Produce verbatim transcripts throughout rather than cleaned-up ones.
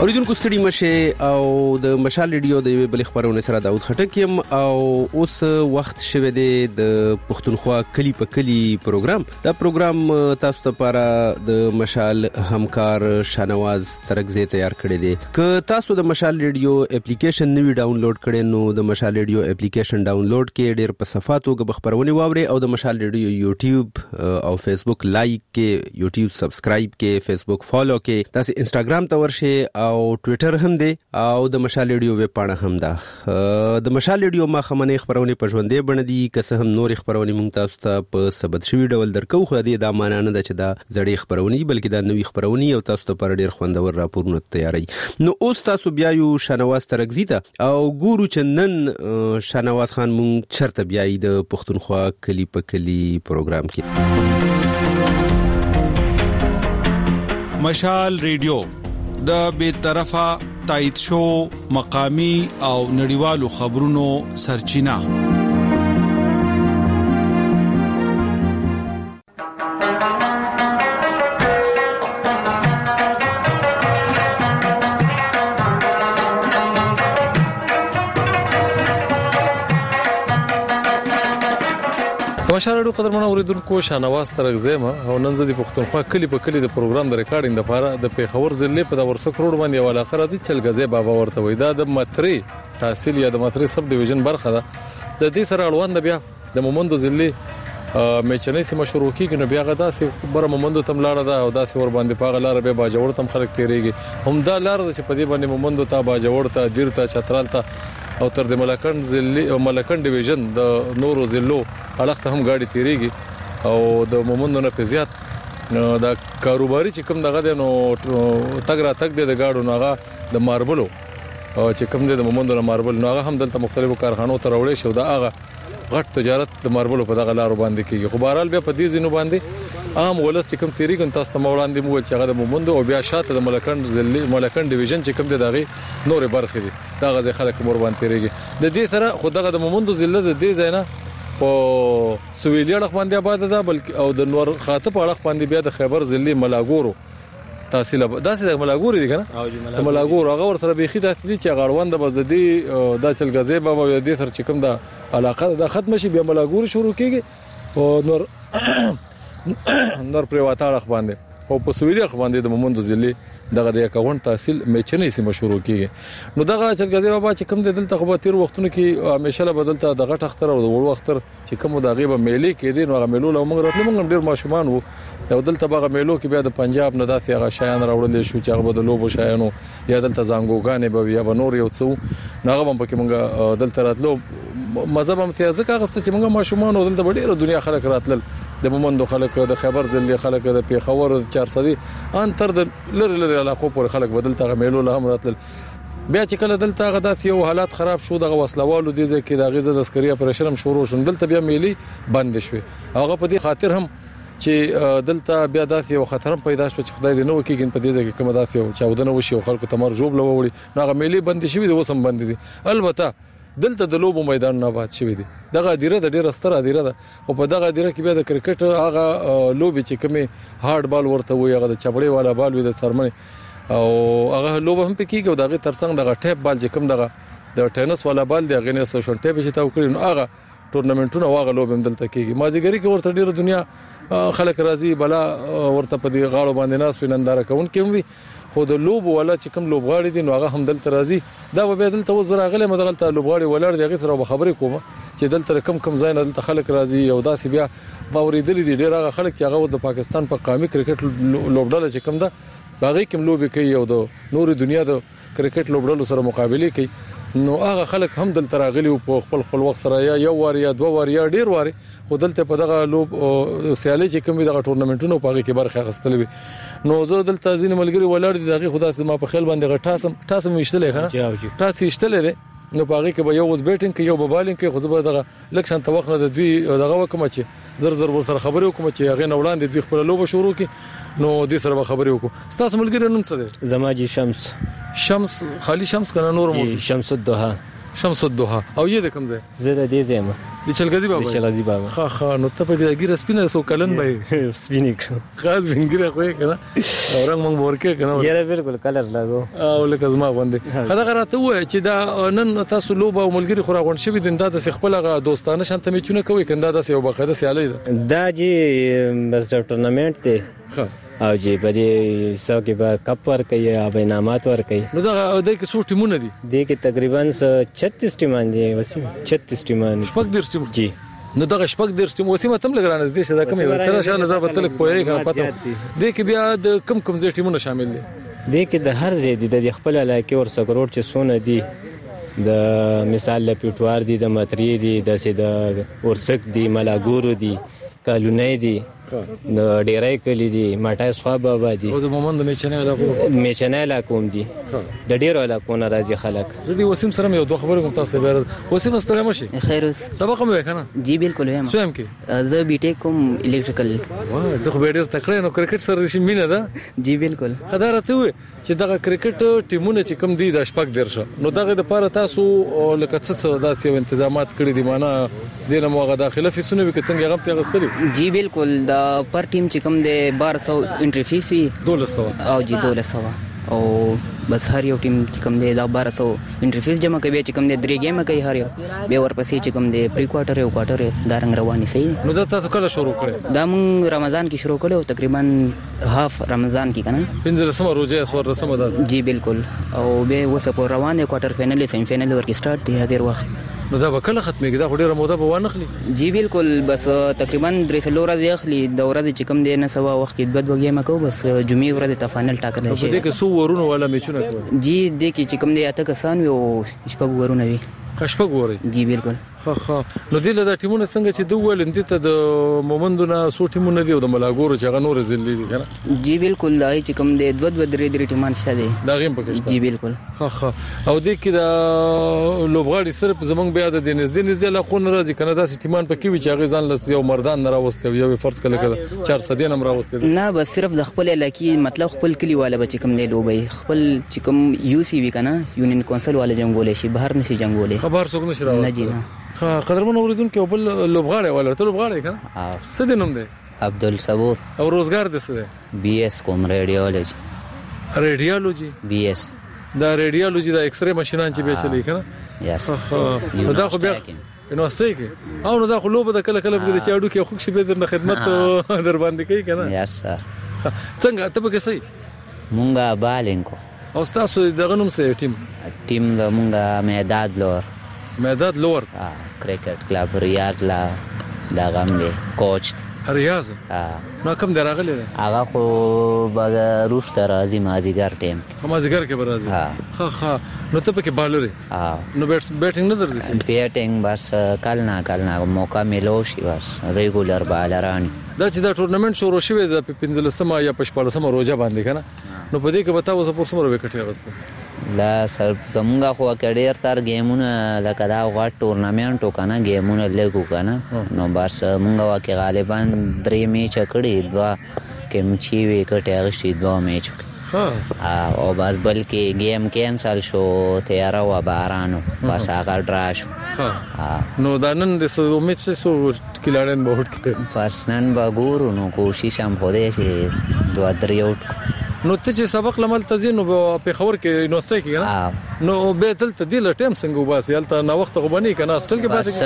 اوریدونکو ستړي مشه او د مشال ریډیو د بل خبرونه سره داود خټک يم او اوس وخت شوه د پښتونخوا کلی په کلی پروګرام. دا پروګرام تاسو ته لپاره د مشال همکار شانواز ترکزه تیار کړی دی. که تاسو د مشال ریډیو اپلیکیشن نوی ډاونلوډ کړئ نو د مشال ریډیو اپلیکیشن ډاونلوډ کې ډېر په صفاتو کې خبرونه واوري او د مشال ریډیو یوټیوب او فیسبوک لایک کې، یوټیوب سبسکرایب کې، فیسبوک فالو کې، تاسو انستګرام ته ورشئ او ټوئیټر هم دی او د مشال ریډیو ویب پاڼه هم ده. د مشال ریډیو ما خمنه خبرونه په ژوندې بڼه دي، که څه هم نور خبرونه مونږ تاسو ته په ثبت شوی ډول درکو، خو دې دا معنی نه ده چې دا زړې خبرونه دي بلکې دا نوې خبرونه او تاسو ته پر ډیر خوندور راپورونه تیاری. نو اوس تاسو بیا یو شانواز ترکزی ته او ګورو چې نن شانواز خان مونږ چرته بیاي د پښتونخوا کلی په کلی پروګرام کې. مشال ریډیو د بے طرفه تایید شو مقامی او نړیوالو خبرونو سرچینه. مشال ریډیو قدرمنو اوریدونکو شانواز ترکزه ما او نن زه د پښتونخوا کلی په کلی د پروګرام د ریکارډینګ لپاره د پیښور ضلع په د ورسک روډ باندې یو علاقه راځي چلګزه بابا ورته وای. دا د متری تحصیل یا د متری سب ډیویژن برخه ده. د دې سره اړوند بیا د مومندو ضلع میچنې سیمه شروع کیږي. نو بیا غدا سي بر مومندو تم لاړه ده او دا سي ور باندې پاغه لار به باجوړ تم خلک تیریږي. هم دا لار چې په دې باندې مومندو ته باجوړ ته دیر ته چترال ته او تر د ملکند ضلع او ملکند ډیویژن د نورو ضلعو اړخته هم گاډي تیریږي او د مومندو نه په زیات د کاروباري چې کوم دغه نو تګ را تګ د گاډو ناغه د ماربلو او چې کوم د مومندو نه ماربل ناغه هم دلته مختلفو کارخانو ته راوړي شو. دا هغه غټ تجارت د ماربلو په دغه لارو باندې کیږي. خو بهرحال بیا په دې ځینو باندې عام ولس چې کوم تیریږي تاسو ته وړاندې مو چې هغه د مومندو او بیا شاته د ملکند ضلع ملکند ډیویژن چې کوم د دغه نور برخې دي دا غزه خلک مور باندې تیریږي. د دې سره خو دغه د مومندو ضلع د دې ځای نه په سویلي اړخ باندې آباد ده بلکې او د نور خاطب اړخ باندې بیا د خیبر ضلع ملاګورو تحصیل داسې د ملاګوري دي کنه د ملاګور هغه ور سره بيخي داسې دي چې غړوند بزدي د چلګزې بابا د دې سره چې کوم د علاقه د ختم شي بیا ملاګور شروع کیږي او نور نور پریواته اړخ باندې او په سویلي اړخ باندې د مومندو ضلع دغه د اکاونټ تحصیل میچنې سیمه شروع کیږي. نو دغه چلګزې بابا چې کوم د دلته خو تیر وختونو کې همیشه له بدلته د غټ اختر او د وړو اختر چې کوم د غیبه میلې کې دي نو هغه میلو له موږ راتلو موږ ډیر ماشومان وو. د دلته باغ میلو کې بیا د پنجاب نه داسې هغه شایان راوړل شو چې هغه بدلوبو شایانو یا دلته زنګوګانې به یا بنور یو څو ناغه هم پکې موږ دلته راتلو مذهب هم ته ځکه غسته چې موږ ماشومان او دلته ډیره دنیا خلک راتلل د مومندو خلک د خیبر ضلع خلک د پیښور د چارسدي ان تر د لری لری علاقو پر خلک بدلته میلو له هم راتلل. بیا چې کله دلته غدا یو حالات خراب شو دغه وسلوالو دي ځکه د غزه د عسکري اپریشن هم شروع شو دلته بیا میلي بند شوه. هغه په دې خاطر هم چې دلته بیا داسې یو خطر پیدا شو چې خدای دې نو کېږي په دې ځای کې کوم داسې یو چاودنه وشي او خلکو تمر جوب لوړي نو هغه میلي بند شي د وسم بند دي. البته دلته د لوبو میدان نه باد شوی دی. دغه ادیره د ډیره ستره ادیره ده او په دغه ادیره کې بیا د کرکټ هغه لوبي چې کومه هارد بال ورته وي هغه د چبړې والا بال وي د سرمنې او هغه لوبه هم پکې او دغه ترڅنګ دغه ټیپ بال چې کوم دغه د ټینس والا بال دی هغه نه سوشل ټیپ چې تاو کړی نو هغه ټورنمنټونه واغه لوب هم دلته کېږي. مازیګری کې ورته ډیره دنیا خلک راځي بلا ورته په دې غاړو باندې ناس ویننداره کوون کې وي خو د لوب ولا چې کوم لوبغاړي دي نو هغه هم دلته راځي. دا به دلته وزره غلې مدغلته لوبغاړي ولر دی هغه سره خبرې کوم چې دلته کم کم ځای نه دلته خلک راځي او داسې بیا باورېدل دي ډیر هغه خلک چې هغه د پاکستان په قومي کرکټ لوبډله چې کوم ده باغې کوم لوبي کوي او د نور دنیا د کرکټ لوبډلو سره مقابله کوي نو هغه خلک هم دلته راغلي او په خپل خپل وخت سره یا یو وار یا دوه وار یا ډیر وار خو دلته په دغه لوب سیالي چې کوم دغه ټورنمنټونو په هغه کې برخه اخیستل وي. نو زه دلته ځین ملګری ولر دي دغه خدا سم په خیال باندې غټاسم تاسو مشتلې کنه تاسو مشتلې دي نو په هغه کې به یو وز بیټینګ کې یو به بالینګ کې خو زه به دغه لکشن ته وخت نه د دوی دغه وکم چې زر زر ور سره خبرې وکم چې هغه نه وړاندې دوی خپل لوب شروع کړي نو دې سره به خبرې وکړو. تاسو ملګری نوم څه دی؟ زماجي شمس. شمس خالی شمس کنه نور مو؟ شمس الدوحه. شمس الدوحه او یې د کوم ځای زه د دې ځای ما د چلغزي بابا د چلغزي بابا ها ها نو ته په دې ګیره سپینه سو کلن به سپینیک خاص وینګره خو کنه او رنگ مونږ ورکه کنه یاره بالکل کلر لاګو او لکه زما باندې خدای غراته وای چې دا نن تاسو لوبه او ملګری خو راغون شوی د انداز خپل غا دوستانه شانته میچونه کوي کنده دا یو بقاعده سیالي ده دا جی بس ټورنمنت دی ها او جی په دې سو کې به کپ ور کوي او انعامات ور کوي نو دا د کې څو ټیمونه دي د کې تقریبا छत्तीस ټیمان دي وسیم छत्तीस ټیمان شپږ ډیر ټیم جی نو دا شپږ ډیر ټیم وسیمه تم لګرانه دي چې دا کومه یو تر شاله دا به تلک پوهیږي کنه پته د کې بیا د کم کم ځای ټیمونه شامل دي د کې د هر ځای د خپل علاقې ور سګروټ چې سونه دي د مثال لپیټوار دي د متری دي د سید ورسک دي ملاګورو دي کالونی دي نو ډیرای کلی دي ماټای صاحب بابا دي او د مومند میچنه علاقو میچنه علاقو دي د ډیرو علاقو نه راځي خلک زه دی وسیم سره یو دوه خبرې کوم تاسو به وسیم ستړی مشي خیر سبق مې وکنه جی بالکل وایم سویم کې زه بي ټیک کوم الکتریکل واه دغه ډیر تکړه نو کرکټ سره شي مینه ده جی بالکل خدای راته وي چې دغه کرکټ ټیمونه چې کم دي د شپږ درشه نو دغه د پاره تاسو لکه څه داسې تنظیمات کړی دي معنا دینه موغه داخله فیسونه وکړي څنګه هغه ته غستري جی بالکل دا پر ټیم چې کوم دی بارہ سو انټری فیس وی دولس سو او جی دولس سو او بس هر یو ټیم چې کوم دی دا بارہ سو انټری فیس جمع کوي چې کوم دی درې گیم کوي هر یو به ورپسې چې کوم دی پری کوارټر یو کوارټر دا رنګ رواني صحیح نو دا تاسو کله شروع کړی دا مون رمضان کې شروع کړو تقریبا هاف رمضان کې کنه پنځه سم روزه اسور رسمه ده جی بالکل او به وسه په روان دی کوارټر فائنل سیمی فائنل ورکی سٹارټ دی هغه وخت نو دا به کله ختمېږي دا ډیره موده به وانخلي جی بالکل بس تقریبا درې سلو ورځې اخلي د ورځې چې کوم دی نه سوا وخت کې دوه دوه گیم کو بس جمعې ورځې ته فائنل ټاکل شي په دې کې سو ورونو والا میچونه کوي جی دې کې چې کوم دی اته کسان وي او شپږ ورونه وي کښپګ ووري جی بالکل ها ها نو دې له ټیمونه څنګه چې دوه ولنت ته د مومندونه سو ټیمونه دی او د ملاګورو چې غنور زلې دي کنه جی بالکل دا چې کوم دی دوه دوه درې درې ټیمان شته دي دا غیم پکې جی بالکل ها ها او دې کې دا لوبغاړي صرف زمونږ بیا د نږدې نږدې لا خون راځي کنه دا ټیمان پکې وي چې غزان له یو مردان نه راوستي یو فرض کله کله چار سدې نم راوستي نه بس صرف د خپل علاقې مطلب خپل کلی والا بچ کوم دی لوبي خپل چې کوم یو سی وی کنه یونین کونسل والا جنگول شي بهر نشي جنگول خبر څوک نشي راوستي نه جی نه ها قدرمن اوریدونکو بل لوبغاړي ولا ته لوبغاړي کنه څه دې نوم دی عبدالصبور او روزګار دې څه دی بي اس کوم ریډیولوژي ریډیولوژي بي اس دا ریډیولوژي د ایکس ری ماشينان چې به چلی کنه یس نو دا خو بیا نو ستې کې او نو دا خو لوبه د کله کله به چې اډو کې خو شي به در خدمت در باندې کوي کنه یس سر څنګه ته به کې صحیح مونږه بالینکو او تاسو دغه نوم څه ټیم ټیم د مونږه میداد لور میداد لور کرکټ کلب ریاض لا دا غم دی کوچ ریاض نو کوم دراغلی هغه خو بعد روش تر راځي مازیګر ټیم مازیګر کې برازي ها ها نو ته پکې بالر ها نو بیټینګ نه درځي بیټینګ بس کال نه کال نه موقع ملو شي بس ریګولر بالران دا چې دا ټورنمنت شروع شوی د پنځلسمه یا پښپړسمه روزه باندې کنه نو په دې کې به تاسو په سمره وکټي غوښته لا سر زمونږه خو کډیر تر گیمونه لکه دا غټ ټورنمنت وکنه گیمونه لګو کنه نو بس مونږه واکه غالبا درې میچ کړي دوا کې مچي وی کټه غشي دوا میچ ها او بس بلکې گیم کینسل شو تیار و بارانو بس هغه ډرا شو ها نو دا نن د سو میچ سو کلاړن بہت کې پرسنن باګورو نو کوشش هم خوده شي دوه درې اوټ نو ته چې سبق لمل تزینو په خبر کې یونیورسيټي کې نه نو به تل تدیل ټیم څنګه وباسي الته نو وخت غبني کنه هاستل کې بس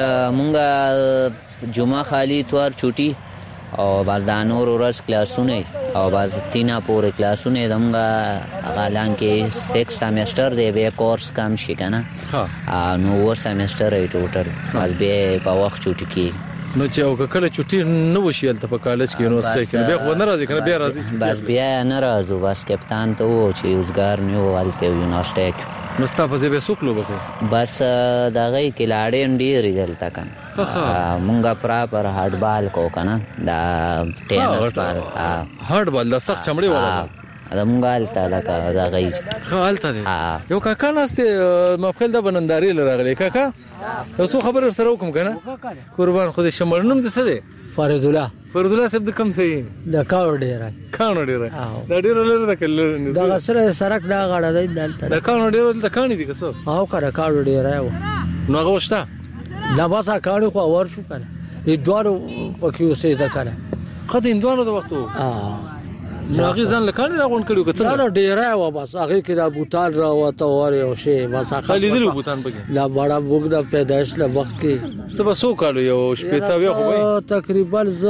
مونږه جمعه خالی توار چوټي او بردانور ورځ کلاسونه او بعد تینا پورې کلاسونه دمغه غالان کې سکس سیمستر دی به کورس کم شي کنه ها نو ور سیمستر ای ټوټل بس به په وخت چوټي کې نو چې او کله چټي نه وشي الته په کالج کې یونیورسيټي کې بیا خو نه راځي کنه بیا راځي بس بیا نه راځو بس کپتان ته و چې یوزګار نیو والته یونیورسيټي کې نو ستاسو به سوکلو به بس دا غي کې لاړې ډېر دلته کنه مونږه پراپر هارد بال کو کنه دا ټینس بال هارد بال د سخت چمړي والا دا مونږه الته لکه دا غي خالته دی یو کاکا نهسته مفکل د بننداري لراغلی کاکا یو څو خبر سره وکم کنه قربان خو دې شمړنم د څه دی فرید الله فرید الله صاحب د کم صحیح د کاو ډیر کانو ډیر دا ډیر لري د کله دا سره سرک دا غاړه دی دلته د کانو ډیر د کانی دي کسو او کړه کاو ډیر نو هغه وشته دا بس کاڼي خو ور شو کنه دوانو پکې اوسې دا کنه خدای اندوانو د وختو اه نو هغه ځان لکانې راغون کړو که څنګه دا ډیره و بس هغه کې دا بوتان را وته ور یو شی بس خالي دلو بوتان پکې لا بڑا وګ د پیدائش له وخت کې څه به سو کالو یو شپې تا بیا خو به تقریبا ز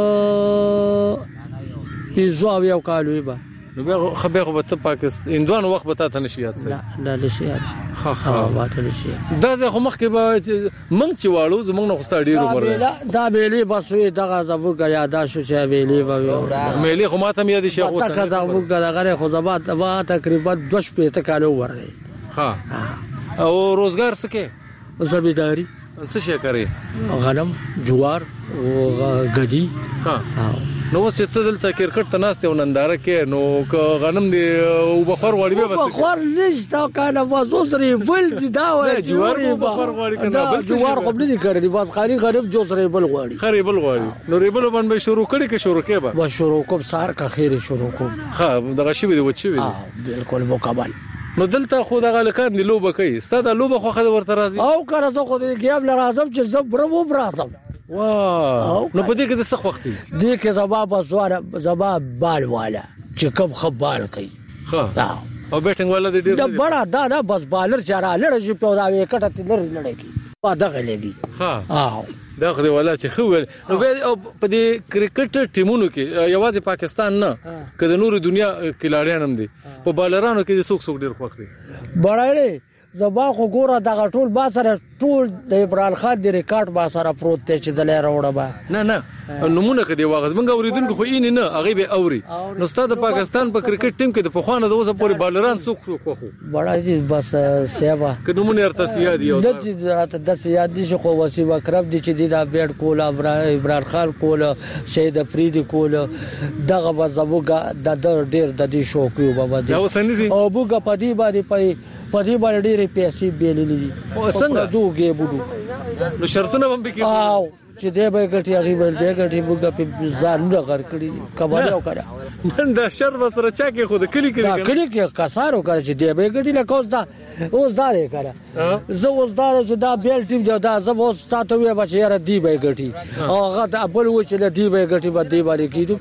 پیزو یو کالو به نو بیا خو بیا خو په پاکستان اندوانو وخت به تا نشي یاد لا لا نشي یاد ها ها واته نشي دا ځکه مخ کې به منګ چې واړو زمونږ نه خوستا ډیر عمر دا بیلی بس وی دغه زبو کا یادا شو چې بیلی به مېلی خو ماته یاد شي خو تا کا زبو کا دغه خو زبات وا تقریبا دوش په کالو ورغی ها او روزګار سکے زمینداری څه شي کوي غنم جوار او غدی ها نو څه ته دلته کرکټ ته ناشته وننداره کې نو غنم دی او بخور غوړي به بس بخور نشته کنه واسوسري بل دی دا وای جوار بخور غوړي کنه بل جوار قبل دي کړی بس خاري غریب جو سره بل غوړي خاري بل غوړي نو ریبل باندې شروع کړي کې شروع کې به بس شروع کوم سار کا خیر شروع کوم ها دغه شی به وچی وي بالکل مکمل نو دلته خو دغه لکان دی لوبه کوي ستاسو لوبه خو خد ورته راځي او کړه زه خو دې ګیاب لرازم چې زبر و برازم واه نو په دې کې د څه وخت دی دې کې زبا بسواره زبا بال والا چې کوم خبال کوي ها او بیټینګ والا دې ډیر دا بڑا دا دا بس بالر چاره لړ چې په دا وکټه تلر لړ کی په دغه لګي ها اه دا خو دی ولا چې خو نو په دې کرکټ ټیمونو کې یوازې پاکستان نه کله نور دنیا کلاړیان هم دي په بالرانو کې د سوک سوک ډیر خوښ دي بړای زبا خو ګوره دغه ټول با سره ټول د ابراهیم خان د ریکارډ با سره پروت دی چې د لاره وړه با نه نه نمونه کدي واغز منګ اوریدونکو خو یې نه هغه به اوري نو ستاسو د پاکستان په کرکټ ټیم کې د پخوانه د اوسه پورې بالران څوک څوک خو بڑا دي بس سیوا که نمونه ارته یاد یو د چې راته د یاد دي خو وسیم اکرم دي چې د بیټ کول ابراهیم خان کول شهید افریدي کول دغه بزبوګه د ډیر د دې شوق یو بابا دي او سن دي او بوګه پدی باندې پي پدی باندې ډېرې پیسې بیللې دي او څنګه دوګه بډو نو شرطونه هم به کې او چې دې به ګټي هغه بل دې ګټي بوګه په ځان نه غر کړی کمال او کړه نن دا شر وسره چا کې خود کلی کې دا کلی کې کسارو کړ چې دې به ګټي له کوز دا اوس دا یې کړه زه اوس دا چې دا بیل ټیم جو دا زه اوس تاسو وې بچ یاره دی به ګټي او هغه دا بل و چې دی به ګټي به دی باندې کیدو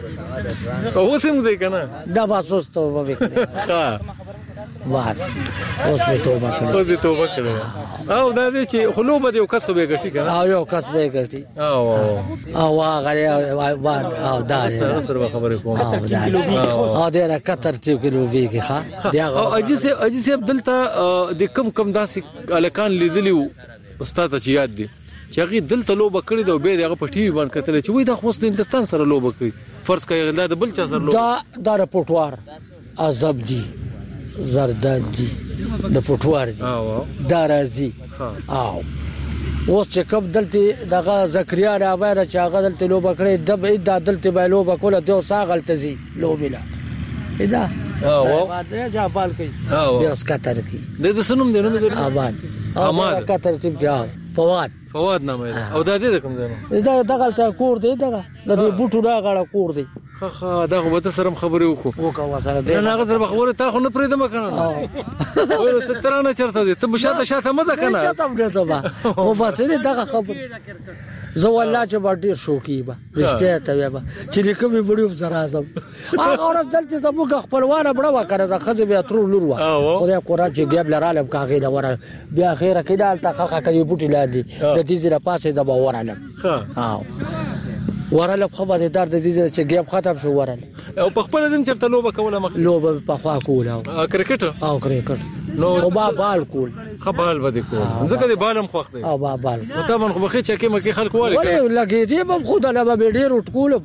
پیسې اوس هم دی کنه دا باسوس ته وکړه ها واس اوس په توبه کړه اوس په توبه کړه او دا دې چې خلوبه دی کس خو به ګټي کنه او یو کس به ګټي او او هغه واد او دا سره خبرې کوم او دا او دا کتر ټیو کې لوبي کې ښا دا او اجي سي اجي سي دلته د کم کم داسې الکان لیدلی استاد ته یاد دي چې هغه دلته لوبه کړې دا به دغه په ټي وي باندې کتل چې وای دا خو د هندستان سره لوبه کوي فرض کوي دا د بل چا سره لوبه دا دا رپورټوار عذاب دي زرداد دي د پټوار دي دا راځي او اوس چې کوم دلته دغه زکریا راوړل چې هغه دلته لوبه کړې د د دلته به لوبه کوله د ساغل تزي لوبیلا ادا او دا جابال کوي د اوس کتر کوي د سنوم دی نو د آباد آباد کتر ټیم کې فواد فواد نامه او دا دې کوم دی دا دغه کور دی دغه د بوټو دا غړ کور دی خا دا خو به سره خبرې وکړو وکړه سره دی نه هغه سره خبره تا خو نه پرېدم کنه او ته ترانه چرته دي ته مشاته شاته مزه کنه شاته مزه زما خو بس دې دغه خبر زه والله چې باندې شوقي به رښتیا ته وي چې کومې بډیو زرا اعظم هغه ورځ دلته زموږ خپلوانه بڑا وکړه د خزه بیا تر لور وا خدای قرآن چې ګیب لرالم کاغې دا ور بیا خیره کیدال تا خخه کوي بوټي لاندې د دې زره پاسه د باورالم ها ورالم خبره دار د دې چې ګیب ختم شو ورالم او په خپل دم چرته لوبه کوله مخ لوبه په خوا کوله کرکټ او کرکټ نو او با بال کول خبال بده کول ځکه دی بالم خوښ دی او با بال نو ته من خو بخې چکه مکه خلک واله ولې لګې دی په خود له به ډیر وټکول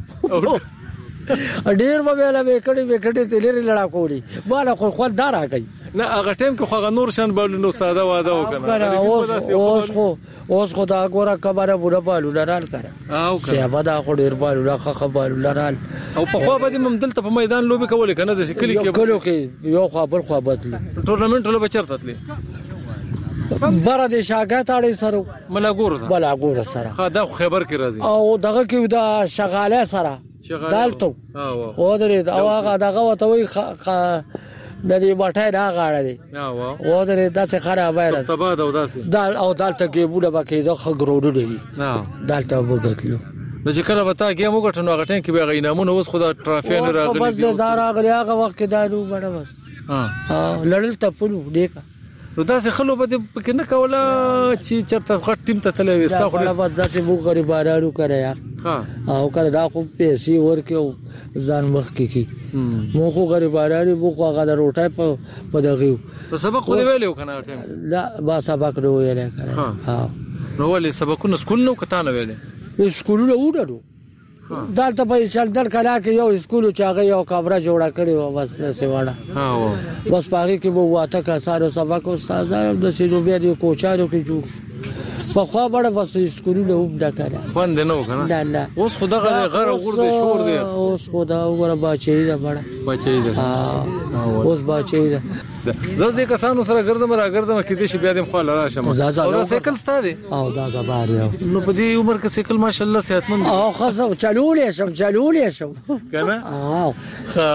ډیر به له وکړې وکړې تلری لړا کولی بالا خو خو دارا کوي نه هغه ټیم کې خو نور شان بل نو ساده واده وکنه اوس اوس خو اوس خو دا ګوره کبره بوله بالو لرال کړه او سیابه دا خو ډیر بالو لا خخ بالو لرال او په خو به د ممدلته په میدان لوبي کول کنه د کلی کې کلو کې یو خو بل خو بدلی ټورنمنت لوبه چرته تلی بره د شاګات اړې سره ملا ګور بلا ګور سره ها دا خبر کې راځي او دغه کې دا شغاله سره دالته او درې او هغه دغه وته وي د دې بټای را غاړه دی او د داسې خرابه ده تباد او داسې دال او دالته ګیبونه به کېده ښه ګروډونه دي دالته وګټلو نو چې کله به تا ګیم وګټو نو هغه ټایم کې به هغه انعامونه اوس خو د ټرافیانو راغلي بس دا راغلي هغه وخت کې دا نو بڼه بس لړل تپلو ډېکه نو داسې خلو به دې پکې نه کوله چې چېرته غټ ټیم ته تللی وې ستا خو بس داسې موږ غریبانانو کړی یار او کله دا خو پیسې ورکړي او ځان مخکې کړي موږ خو غریبانان یو موږ خو هغه د روټۍ په دغې یو نو سبق خو دې ویلی و که نه لا ما سبق نه ویلی که نو ولې سبقونه سکول نه و که تا نه ویلی سکولونه وډډو دلته په چلدر کلا کې یو سکول چې هغه یو کمره جوړه کړې وه بس داسې وړه بس په هغې کې به واته کسانو سبق استادان داسې نو بیا دې کوچانو کې جوړ پخوا بړه بس سکولونه هم ډکه ده خوند یې نه و که نه نه نه اوس خو دغه غر او غور دی شور دی اوس خو دا وګوره باچهي ده بړه باچهي ده اوس باچهي ده زه دې کسانو سره ګرځم راګرځم کېدای شي بیا دې هم خواله راشم او دا سایکل ستا دی او دا زما دی نو په دې عمر کې سایکل ماشاءالله صحتمند او ښه چلولی شم چلولی شم که نه ښه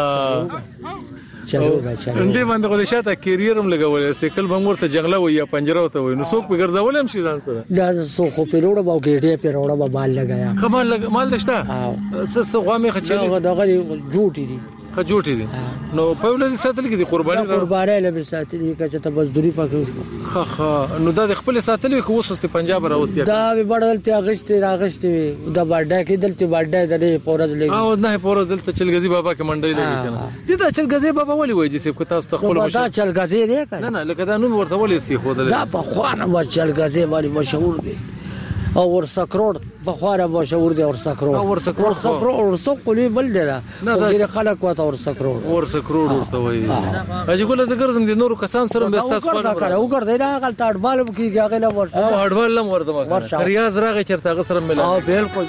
دې باندې خو د شاته کیریر هم لګولی سایکل به هم ورته جنګله وایي یا پنجره ورته وایي نو څوک پې ګرځولی هم شي ځان سره دا څوک خو پې وروړم او ګېډې پې راوړم مال لګیا ښه مال دې شته څه غوا مې ښه چلي دغه جوټې دي ښه جوټې دي نو په یو لدې ساتلي کې دي قرباني قربانۍ له مې ساتلي که چې ته مزدوري پکې وشوه ښه ښه نو دا د خپلې ساتلي وي که اوس اوس د پنجاب راوستې دا مې بړه دلته اغېستې راغېستې وې د بډای کې دلته بډای د نهې په ورځ لګي او نهې په ورځ دلته چلګزي بابا کې منډۍ لګي که نه دې دا چلګزي بابا ولې وایي جیسې که تاسو ته خپله دا چلګزی دی که نه نه لکه دا نوم ورته ولې سي ښودلی دا پخوا نه به چلګزی باندې مشهور دی او ورسکروډ پخوا نه مشهور دی ورسکروډ ورسکروډ ورسک خو لوی بل دی دا ډېر خلک ورته ورسکروډ ورسکروډ ورته وایي حاجي ګله زه ګرځم د نورو کسان سره بیا ستاسو خوا نه وګرځئ نه هغلته هډبال هم کېږي هغې نه ورشه هډبال هم ورته ریاض راغی چېرته هغه سره ملا بلکل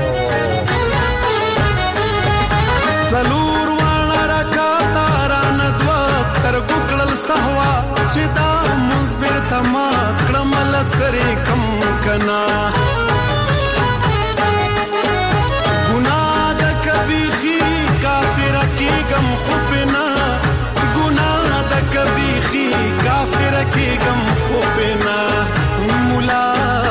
څلور واړه رکاته رانه دوه سترګو کړل سهوا چې دا مونځ بېرته مات کړم له سرې کم که نه ګناه ده که بیخي کافره کېږم خو پې نه ګناه ده که بیخي کافره کېږم خو پې نه ملا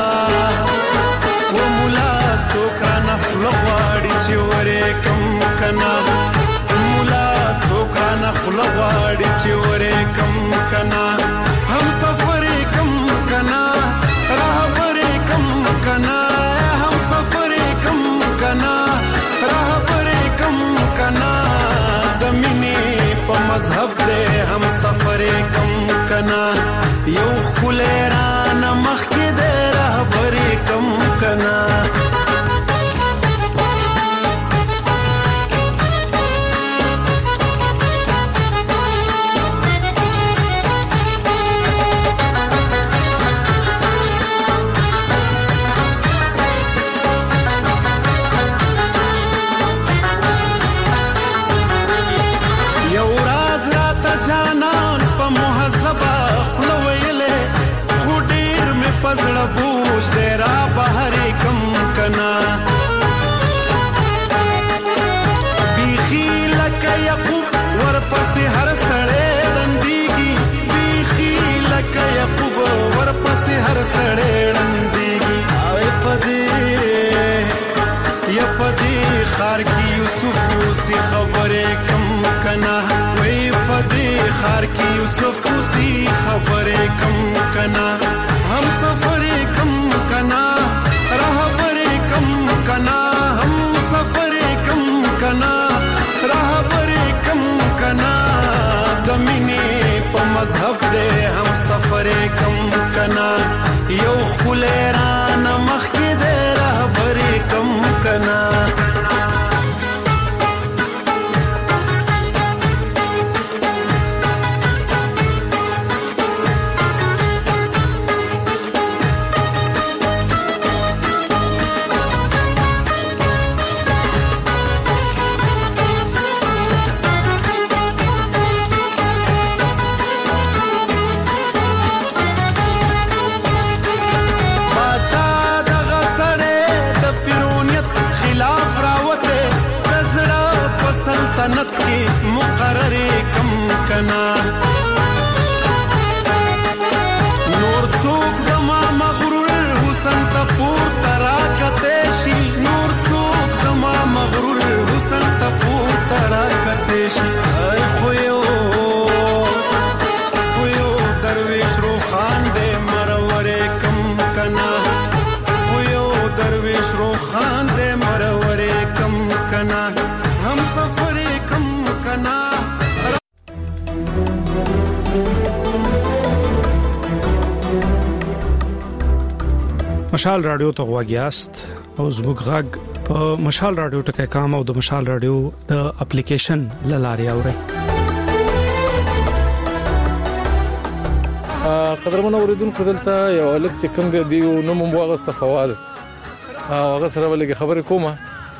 و ملا څوک رانه خوله غواړي چې ورېږم که نه ملا څوک رانه خوله غواړي چې ورېږم که نه هم سفر یې کم که نه رهبر یې کم که نه هم سفر یې کم که نه رهبر یې کم که نه د مینې په مذهب دی هم سفر یې کم که نه یو ښکلی رانه مخکې دی رهبر یې کم که نه پزړه بوج دی را بهرې کم که نه بیخي لکه یعقوب ورپسې هر سړی ړندېږي بیخي لکه یعقوب ورپسې هر سړی ړندېږي اوی په دې یا په دې ښار کې یوسف اوسي خبرې کم که نه وی په دې ښار کې یوسف اوسي خبرې کم که نه هم سفر کم کنا رهبر کم کنا هم سفر کم کنا رهبر کم کنا د مینې په مذهب دی هم سفر کم کنا یو ښکلی رانه مخکې دی رهبر کم کنا خان دے مرورے کم کنا ہم سفرے کم کنا. مشال رادیو ته غواګیاست او زموږ غږ په مشال رادیو ټکي کام او د مشال رادیو د اپلیکیشن لاري اوري. قدرمن اوریدونکو دلته یو الک چې کوم دی نو مو واغسته فواد او هغه سره ولګي خبرې کومه.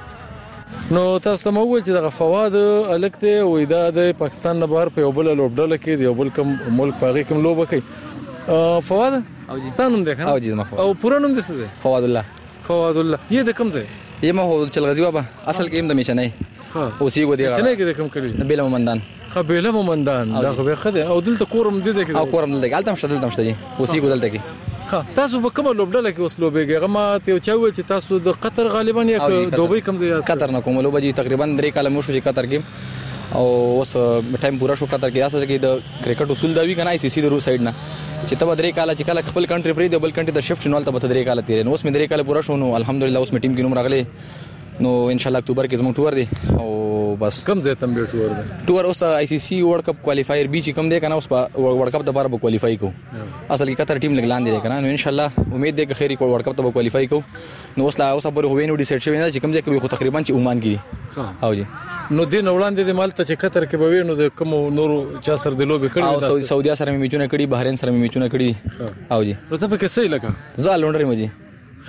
نو تاسو ته مو ویل چې د فواد الک ته وې د پاکستان نه بهر په یو بل لوبډل کې دی یو بل کوم ملک پاغي کوم لوبه کوي. فواد او ستانم ده او جسمه او پورا نوم دې څه ده؟ فواد الله. فواد الله یې د کوم ځای؟ یې ما هو چلغزي بابا اصل کې هم د میشنې ها اوسې و دی چنه کې د کوم کلی د بیل مومندان قبيله مومندان دا خو به خده او دلته کورم دې ځای کې او کورم دلته التم شدل تم شته اوسې ګدلته کې. ها تاسو به کوم لوبډل کې اوس لوبېږي هغه ما ته چاوي چې تاسو د قطر غالبا یا دوبۍ کوم ځای؟ قطر نه کوم لوبه جی تقریبا درې کاله مو شو چې قطر کې او اوس ټایم پورا شو قطر کې اساس کې د کرکټ اصول دا وی کنه آی سی سی د رو سایډ نه چې تبه درې کاله چې کله خپل کنټری پرې د بل کنټری د شفټ نول ته به درې کاله تیرې نو اوس مې درې کاله پورا شو نو الحمدلله اوس مې ټیم کې نوم راغلی نو ان شاء الله اکتوبر کې زموږ ټور دی او بس کم ځای تم به ټور دی ټور اوس آی سی سی ورلد کپ کوالیفایر بي چې کم دی کنه اوس په ورلد کپ د بار به کوالیفای کو اصل کې قطر ټیم لګلان دی کنه نو ان شاء الله امید دی چې خیری کو ورلد کپ ته کوالیفای کو نو اوس لا اوس په هوینو ډیسایډ شوی نه چې کم ځای کې خو تقریبا چې عمان کې او جی نو دین وړاندې د مالته چې قطر کې به وینو د کوم نورو چا سره د لوبي کړي او سعودي سره مې میچونه کړي بحرین سره مې میچونه کړي او جی نو ته په کې صحیح لګا زه لونډر مې جی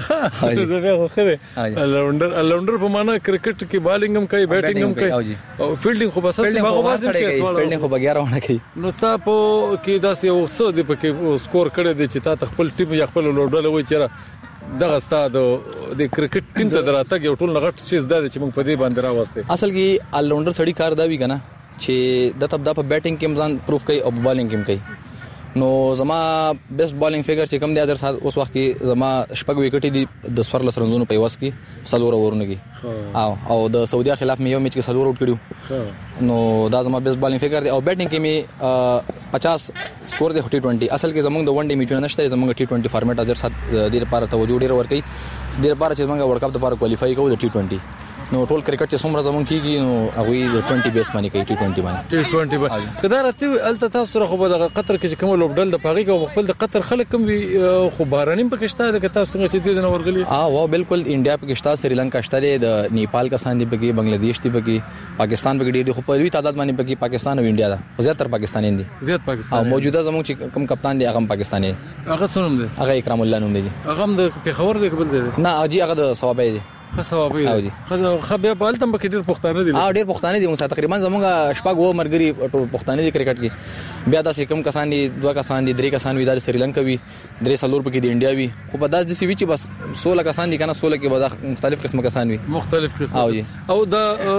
دا به خو خره لونډر لونډر په معنا کرکټ کې بالینګ هم کوي بیټینګ هم کوي او فیلډینګ خو بس هغه بازي کوي فیلډینګ خو بګیاره ونه کوي نو تاسو کې داسې یو څه دی په کې سکور کړی دی چې تا خپل ټیم یا خپل لوډل وای چیرې دغه ستاد د کرکټ ټیم ته دراتګ یو ټول نغټ چیز دا چې موږ په دې باندې راوسته اصل کې الراوندر سړی کار دا وی کنه چې د تب د په بیټینګ کې ځان پروف کوي او بالینګ کې کوي نو زما بیسټ بالینګ فیګر چې کم دی اجر سات اوس وخت کې زما شپږ وکټې دي د سفر لسرنزونو په واس کې سلور اورونه کې او او د سعودي خلاف مې یو میچ کې سلور اوټ کړیو نو دا زما بیسټ بالینګ فیګر دی او بیټینګ کې مې پچاس سکور دی ټي ټوئنټي اصل کې زمونږ د ون ډے میچونه نشته زمونږ ټي ټوئنټي فارمیټ اجر سات د لپاره توجه ډیر ور کوي د لپاره چې زمونږ ورلد کپ لپاره کوالیفای کوو د ټي ټوئنټي نو ټول کرکټ چې څومره زمون کیږي نو هغه د بیس باندې کوي ټي ټوئنټي باندې ټي ټوئنټي باندې کدا راته الته تاسو سره خو د قطر کې کوم لوبډل د پاغي کو خپل د قطر خلک کوم خو بارانیم پکشته د تاسو څنګه چې دې نه ورغلي اه واو بالکل انډیا پکشته سریلانکا شته د نیپال کسان دی پکې بنگلاديش دی پکې پاکستان پکې ډېر خو په لوی تعداد باندې پکې پاکستان او انډیا دا زیاتره پاکستاني دي زیات پاکستان او موجوده زموږ چې کوم کپتان دی هغه پاکستاني هغه څنوم دی هغه اکرام الله نوم دی هغه د پیښور دی قبل دی نه اجي هغه د ثواب دی خصوابي خو بیا په التم کې ډېر پښتانه دي اه ډېر پښتانه دي موږ تقریبا زموږ شپږ و مرګري پښتانه دي کرکټ کې بیا داسې کم کسان دي دوه کسان دي درې کسان وي د سریلانکا وي درې سلور پکې د انډیا وي خو په داسې سی وی چې بس سولہ کسان دي کنه سولہ کې به مختلف قسم کسان وي مختلف قسم او جی او د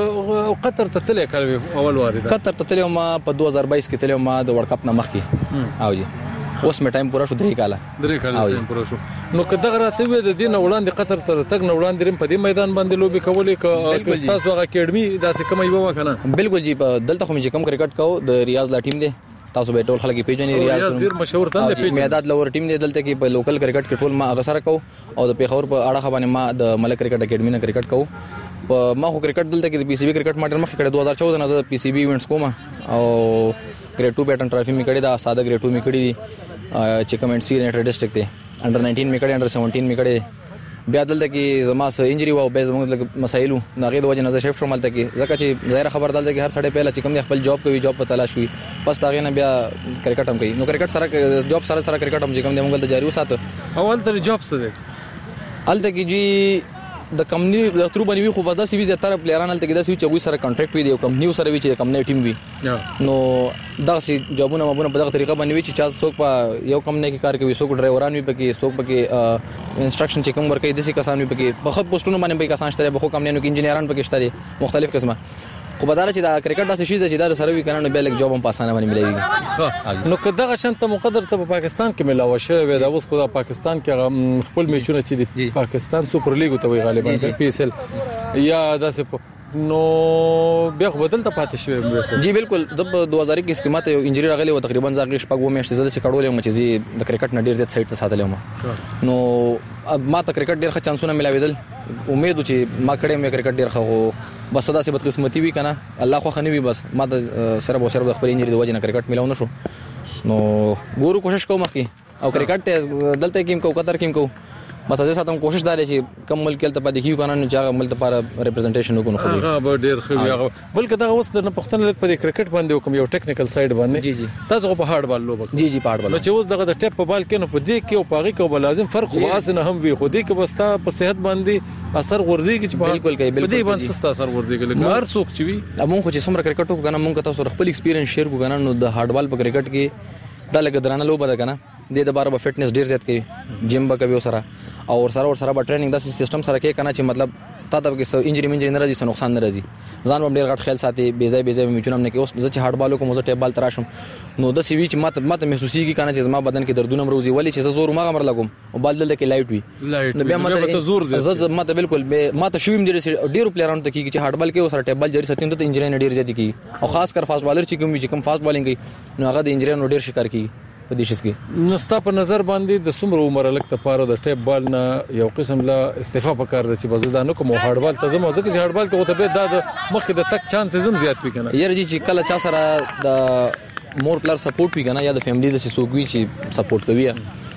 قطر ته تلې کړو اول واره قطر ته تلې ما په دوه هزار بایس کې تلې ما د ورلد کپ نه مخکې او جی اوس مې ټایم پورا شو درې کاله درې کاله ټایم پورا شو نو کله راته وې د دین وړاندې قطر ته تک نو وړاندې رم په دې میدان باندې لوبي کولې ک تاسو هغه اکیډمي داسې کومه یو وکنه بالکل جی دلته خو مې کم کرکټ کو د ریاض لا ټیم دی تاسو به ټول خلک پیژنې ریاض ډیر مشهور تند پیژنې میدان لور ټیم دی دلته کې په لوکل کرکټ کې ټول ما هغه سره کو او د پیښور په اړه باندې ما د ملک کرکټ اکیډمي نه کرکټ کو په ما خو کرکټ دلته کې د پی سی بي کرکټ ماډل مخکې کړه دوه هزار چودہ نه زه پی سی بي ایونټس کوم او ګریډ ټو بیټن ټرافي می کړی دا ساده ګریډ ټو می کړی دي چې کمنټ سی نیټر ډسټرکټ دی انډر نائنټین می کړی انډر سیونټین می کړی بیا دلته کې زما سره انجری و او به زموږ مسایلو ناغې د وجه نظر شیفټ شو ملته کې ځکه چې ظاهر خبر دلته کې هر سړی پهله چې کوم خپل جاب کوي جاب په تلاش کوي پس تاغې نه بیا کرکټ هم کوي نو کرکټ سره جاب سره سره کرکټ هم چې کوم د موږ د جاری وساته اول تر جاب څه دی الته کې جی د کمپنی د ترو باندې وي خو په داسې وی زیاتره پلیران الته کې داسې چې وي سره کانټریکټ وي د کمپنی سره وي چې کمپنی ټیم وي نو داسې جابونه مبونه په دغه طریقه باندې وي چې چا څوک په یو کمپنی کې کار کوي څوک ډرایوران وي پکې څوک پکې انسټرکشن چې کوم ورکوي داسې کسان وي پکې په خپل پوسټونو باندې به کسان شته په کمپنیونو کې انجینران پکې شته مختلف قسمه خو بدل چې دا کرکټ داسې شي چې دا سره وی کنه به لګ جواب هم پاسانه باندې ملایوي نو کداغه شانته مقدر ته په پاکستان کې ملاوي شوی دا اوس خو دا پاکستان کې خپل میچونه چې دی پاکستان سوپر لیګ ته وی غالبا پی ایس ال یا داسې نو بیا خو بدل ته پاتې شوی. جی بالکل د دوه هزار اکیس کې ماته یو انجری راغلی و تقریبا زغ شپږ و میاشتې زده چې کډولې مچ زی د کرکټ نه ډیر زیات سایت ته ساتلم نو ما ته کرکټ ډیر ښه چانسونه ملاویدل امید و چې ما کړې مې کرکټ ډیر ښه بس صدا سي بدقسمتي وی کنه الله خو خنوي بس ما ته سره به سره خپل انجری د وجه نه کرکټ ملاو نشو نو ګورو کوشش کوم کی او کرکټ ته دلته کیم کو قطر کیم کو مته زه ساتم کوشش داري چې کم ملک ته پاتې کیو کنه چې هغه ملک لپاره ریپرزنټیشن وکړو خو هغه به ډیر خو هغه بلکې دا اوس د پښتون لیگ په کرکټ باندې کوم یو ټیکنیکل سایډ باندې جی جی تاسو په هارد بال لوب جی جی په هارد بال نو چې اوس دغه د ټیپ په بال کې نو په دې کې او پاغي کې به لازم فرق خاص نه هم وي خو دې کې بستا په صحت باندې اثر ورځي کې چې بالکل کوي بالکل دې باندې ست اثر ورځي کې هر څوک چې وي امون خو چې څومره کرکټ کو کنه مونږ تاسو خپل ایکسپیرینس شیر کو کنه نو د هارد بال په کرکټ کې دا لګ درانه لوب ده کنه د د بار په فټنس ډیر زیات کوي جیم به کوي سره او سره ور سره به ټریننګ د سیستم سره کې کنه چې مطلب تا ته کې انجری منجری نه راځي نقصان نه راځي ځان هم ډیر غټ خیال ساتي بیزای بیزای میچونم نه کې اوس چې هارد بالو کوم زه ټیپ بال تراشم نو د سی وی چې ماته ماته محسوسيږي کنه چې زما بدن کې دردونه مروزي ولی چې زور ما غمر لګوم او بال دلته کې لایټ وي نو بیا ماته زور زه ماته بالکل ماته شویم ډیر ډیر پلیرانو ته کې چې هارد بال کې سره ټیپ بال جری ستین ته انجری نه ډیر زیات کی او خاص کر فاست بالر چې کوم چې کوم فاست بالینګ کوي نو هغه د انجری نو ډیر شکار کی په دې شس کې نو ستا په نظر باندې د څومره عمر لک ته پاره د ټیپ بال نه یو قسم لا استفاده وکړ د چې بزدا نو کوم هارد بال ته زموږ ځکه چې هارد بال ته ته د مخکې د تک چانس زم زیات وي کنه یاره چې کله چا سره د مور پلر سپورټ وی کنه یا د فیملی د سوګوي چې سپورټ کوي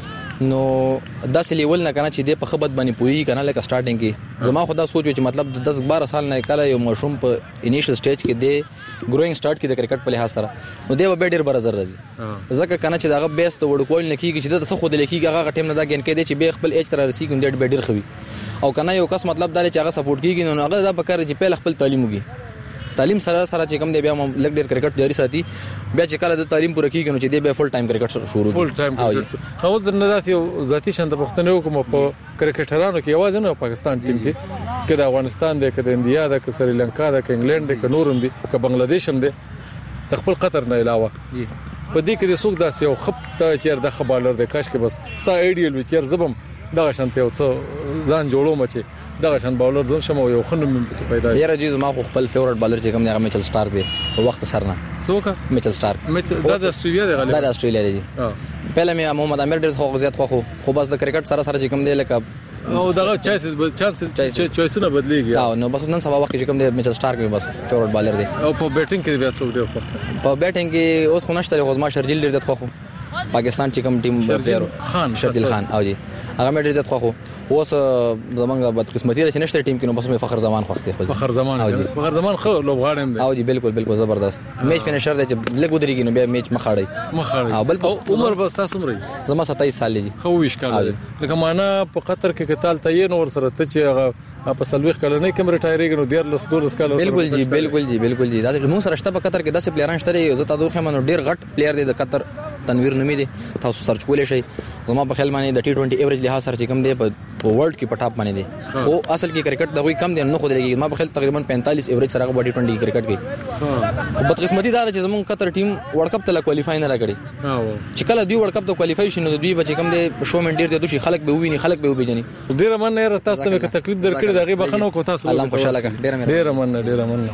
نو داسې لیول نه کنه چې د په خبرت باندې پوي کنه لکه سٹارټینګ کې زما خدا سوچ چې مطلب د دس بارہ سال نه کله یو مشروم په انیشل سټیج کې د ګروینګ سٹارټ کې د کرکټ په لحاظ سره نو دی به ډیر برزر راځي ځکه کنه چې داغه بیس ته وړکول نه کیږي چې د څه خود لیکيږي هغه ټیم نه دا ګن کې دی چې به خپل ایج تر رسیدي کوم ډیر ډیر خوي او کنه یو کس مطلب دا چې هغه سپورټ کیږي نو هغه دا بکر چې په خپل تعلیم وږي تعلیم سره سره چې کوم دی بیا لګ ډیر کرکټ جاری ساتي بیا چې کله د تعلیم پوره کیږي نو چې دی بیا فل ټایم کرکټ شروع فل ټایم کرکټ خو د نظر یو ذاتی شانت پښتنو کوم په کرکټرانو کې आवाज نه پاکستان ټیم کې کې د افغانستان د کې د انډیا د کې سریلانکا د کې انګلند د کې نورم دي کې بنگلاديش هم دي خپل قطر نه علاوه جی په دې کې د سوق داسې یو خپ ته چې د خبالر د کاش کې بس ستا ایډیل وچیر زبم دغه شانت یو څه ځان جوړو مچ دغه شان بالر زم شمو یو خنم پیدا یاره جی زما خپل فیورټ بالر چې کوم دی هغه میچل سٹار دی وخت سرنه څوک میچل سٹار د استرالیا دی غالبا د استرالیا دی پهله مې محمد عامر ډیر خو زیات خو خو بس د کرکټ سره سره چې کوم دی لکه او دغه چانسز چانسز چويسونه بدليږي او نو بس نن سبا وخت چې کوم دی میچل سٹار کې بس فیورټ بالر دی او په بیټینګ کې بیا څوک دی په بیټینګ کې اوس خو نشته خو ما شرجیل ډیر زیات خو پاکستان چې کوم ټیم شرجیل خان شرجیل خان او جی هغه مې ډیر زیات خو اوس زمونږ بدقسمتي راځي نشته ټیم کې نو بس مې فخر زمان خوښ دی فخر زمان فخر زمان خو لوبغاړم دی او جی بالکل بالکل زبردست میچ فینیشر دی چې لګ ودرېږي نو بیا میچ مخاړي مخاړي او بل عمر بس تاسو مري زما ستایس سال دی خو ویش کال لکه معنا په قطر کې کتال ته یې نور سره ته چې هغه په سلويخ کله نه کوم ریټایرینګ نو ډیر لس دولس کال بالکل جی بالکل جی بالکل جی دا نو سره شته په قطر کې داسې پلیران شته زه تاسو خو منو ډیر غټ پلیر دی د قطر تنویر نومي دي تاسو سرچ کولای شئ زما په خیال باندې د ټي ټوئنټي ایوریج لحاظ سره چې کم دی په ورلد کې پټاپ باندې دي خو اصل کې کرکټ د غوي کم دی نو خو درېږي ما په خیال تقریبا پینتالیس ایوریج سره په ټي ټوئنټي کرکټ کې خو بدقسمتي دا چې زمون قطر ټیم ورلد کپ ته کوالیفای نه راکړي چې کله دوی ورلد کپ ته کوالیفای شي نو دوی به چې کم دی شو من ډیر زیاتو شي خلک به وویني خلک به وبېجني ډیر من نه تاسو ته تکلیف درکړي دغه بخنو کو تاسو الله خوشاله کړه ډیر ډیر من ډیر من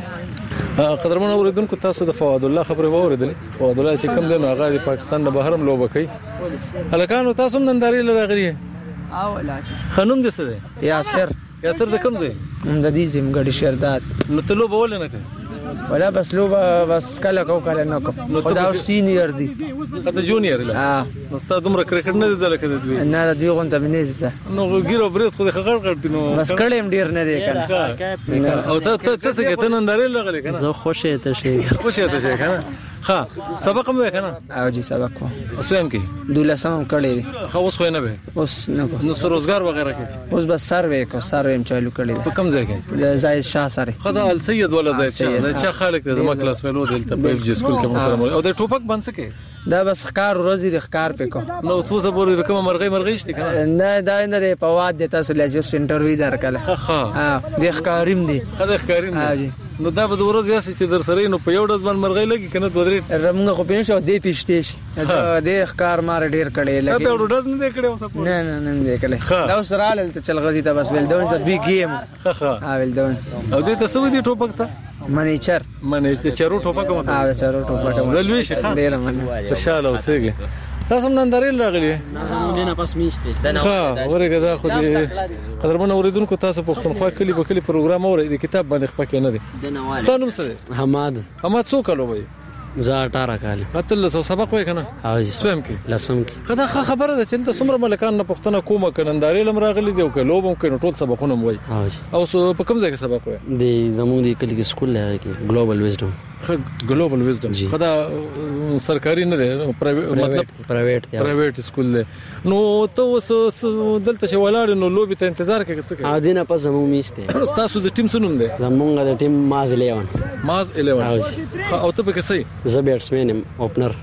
قدرمن اوریدونکو تاسو د فواد الله خبره واوریدلې فواد الله چې کوم دی هغه د پاکستان د بهرم لوبه کوي هلکانو تاسو ننداري لراغلي او لاچ خنوم دې څه دی یاسر یاسر د کوم دی هم د دې زم غړي شرداد نو ته لوبه ول نه کوي ولا بس لوبه بس کله کو کله نه کو خدا سینیئر دی ته جونیئر لا اه نو ستاسو دومره کرکټ نه زده لکه دوی نه د دوی غونته نه زده نو ګیرو برید خو خغړ کړتی نو بس کړم ډیر نه دی کنه او ته ته څه کې ته نندارې لغلې کنه زه خوشې ته شي خوشې ته شي کنه ها سبق مې کنه او جی سبق کو اوس هم کې دولسم کړی دی خو اوس خو نه به اوس نه نو روزګار وغیرہ کې اوس بس سروې کو سروې هم چالو کړی په کم ځای کې زاید شاه سره خدا ال سید ولا زاید شاه چې خالق زما کلاس فیلو دلته په اف جی سکول کې مسلمان او د ټوپک باندې کې دا بس ښکار ورځي د ښکار پکو نو اوس وسه پورې کوم مرغۍ مرغۍ شته کنه نه دا نه په واد د تاسو لږه انټرویو درکله ها ها د ښکاریم دی خدا ښکاریم ها جی نو دا به د ورځ یاسي چې در سره نو په یو ډز باندې مرغۍ لګي کنه دوه درې رمغه خو پین شو دې پیشته شي دا د ښکار مار ډیر کړي لګي په یو ډز نه دی کړي اوس په نه نه نه دی کړي دا اوس رااله ته چل غزي ته بس ویل دون سر دوی گیم ها ها ها ویل دون او دې ته سو دي ټوپک ته منیچر منیچر چرو ټوپک مته ها چرو ټوپک دلوي شي ډیر من خوشاله اوسېږي تاسو نن درې راغلي نه پس میشته ها ورګه دا خو دې قدرمن اوریدونکو تاسو پښتونخوا کلی په کلی پروګرام اورئ د کتاب باندې خپل نه دي ستاسو نوم څه دی حماد حماد څو کالو وي زه اټاره کال اتل سو سبق وای کنه او سویم کې لسم کې خدا خبره ده چې ته څومره ملکان نه پښتنه کومه کننداري لم راغلي دی او کلوبم کینو ټول سبقونه وای او سو په کوم ځای کې سبق وای دی زموږ د کلی کې سکول لري کې ګلوبل وزډم ګلوبل وزډم خدا سرکاري نه دی مطلب پرایویټ دی پرایویټ سکول دی نو ته اوس دلته چې ولاړ نو لوبي ته انتظار کوي څه کوي ا دینه پس زموږ میشته تاسو د ټیم سنوم دی زموږ د ټیم ماز الیون ماز الیون او ته به کې صحیح زه بیټسمن اوپنر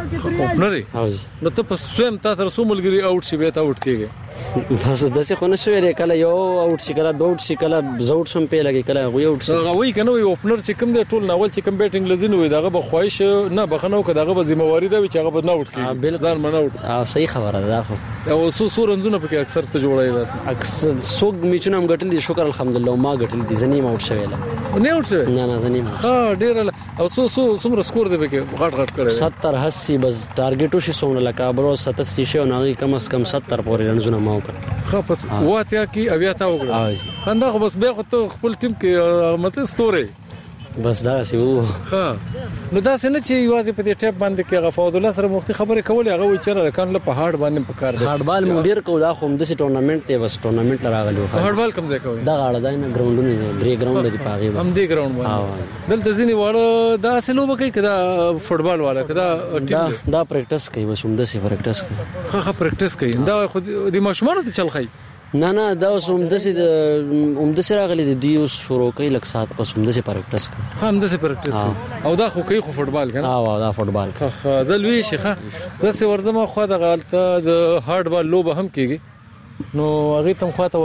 اوپنر نو ته په سویم تا تر څو ملګری آوټ شي به تا آوټ کیږي بس داسې خو نه شوې کله یو آوټ شي کله دوه شي کله زوټ سم په لګي کله غوي آوټ شي هغه وی کنه وی اوپنر چې کوم دی ټول ناول چې کوم بیټینګ لزین وي داغه به خواهش نه بخنو که داغه به ذمہواری ده چې هغه به نه آوټ کیږي ځان منه آوټ صحیح خبره ده خو او سو سو رنزونه پکې اکثر ته جوړای داس اکثر سوق میچونه هم غټل دي شکر الحمدلله ما غټل دي زنی ما آوټ شویله نه آوټ شوی نه نه زنی ها ډیر او سو سو سمره سکور دی پکې غټ غټ کړی ستر اسی بس ټارګټ وشي سونه لکه برو ستاسي شو نه کم از کم ستر پورې رنزونه ما وکړ خو پس واته کی اویا تا وکړه خندا خو بس به خو ته خپل ټیم کې مته ستوري بس دا سی وو ها نو دا څنګه چې یوازې په دې ټیپ باندې کې غفاود الله سره مختي خبره کولې هغه وی چیرې کان له پهاړ باندې پکار دی هارد بال مونږ ډیر کو دا خو د ټورنمنت ته بس ټورنمنت لراغلو هارد بال کوم ځای کوي دا غاړه دا نه ګراوندونه درې ګراوند دي پاغي هم دې ګراوند باندې دلته ځینی واړه دا اصلو به کوي کدا فوټبال والا کدا ټیم دا پریکټس کوي بس هم د سي پریکټس کوي ها ها پریکټس کوي دا خو د ماشومان ته چل خي نه نه دا اوس هم د سي هم د سي راغلي دي اوس شروع کوي لک سات پس هم د سي پریکټس کوي هم د سي پریکټس او دا خو کوي خو فوټبال کنه او دا فوټبال ها زلوي شيخه د سي ورزمه خو د غلطه د هارد بال لوبه هم کیږي نو هغه تم خواته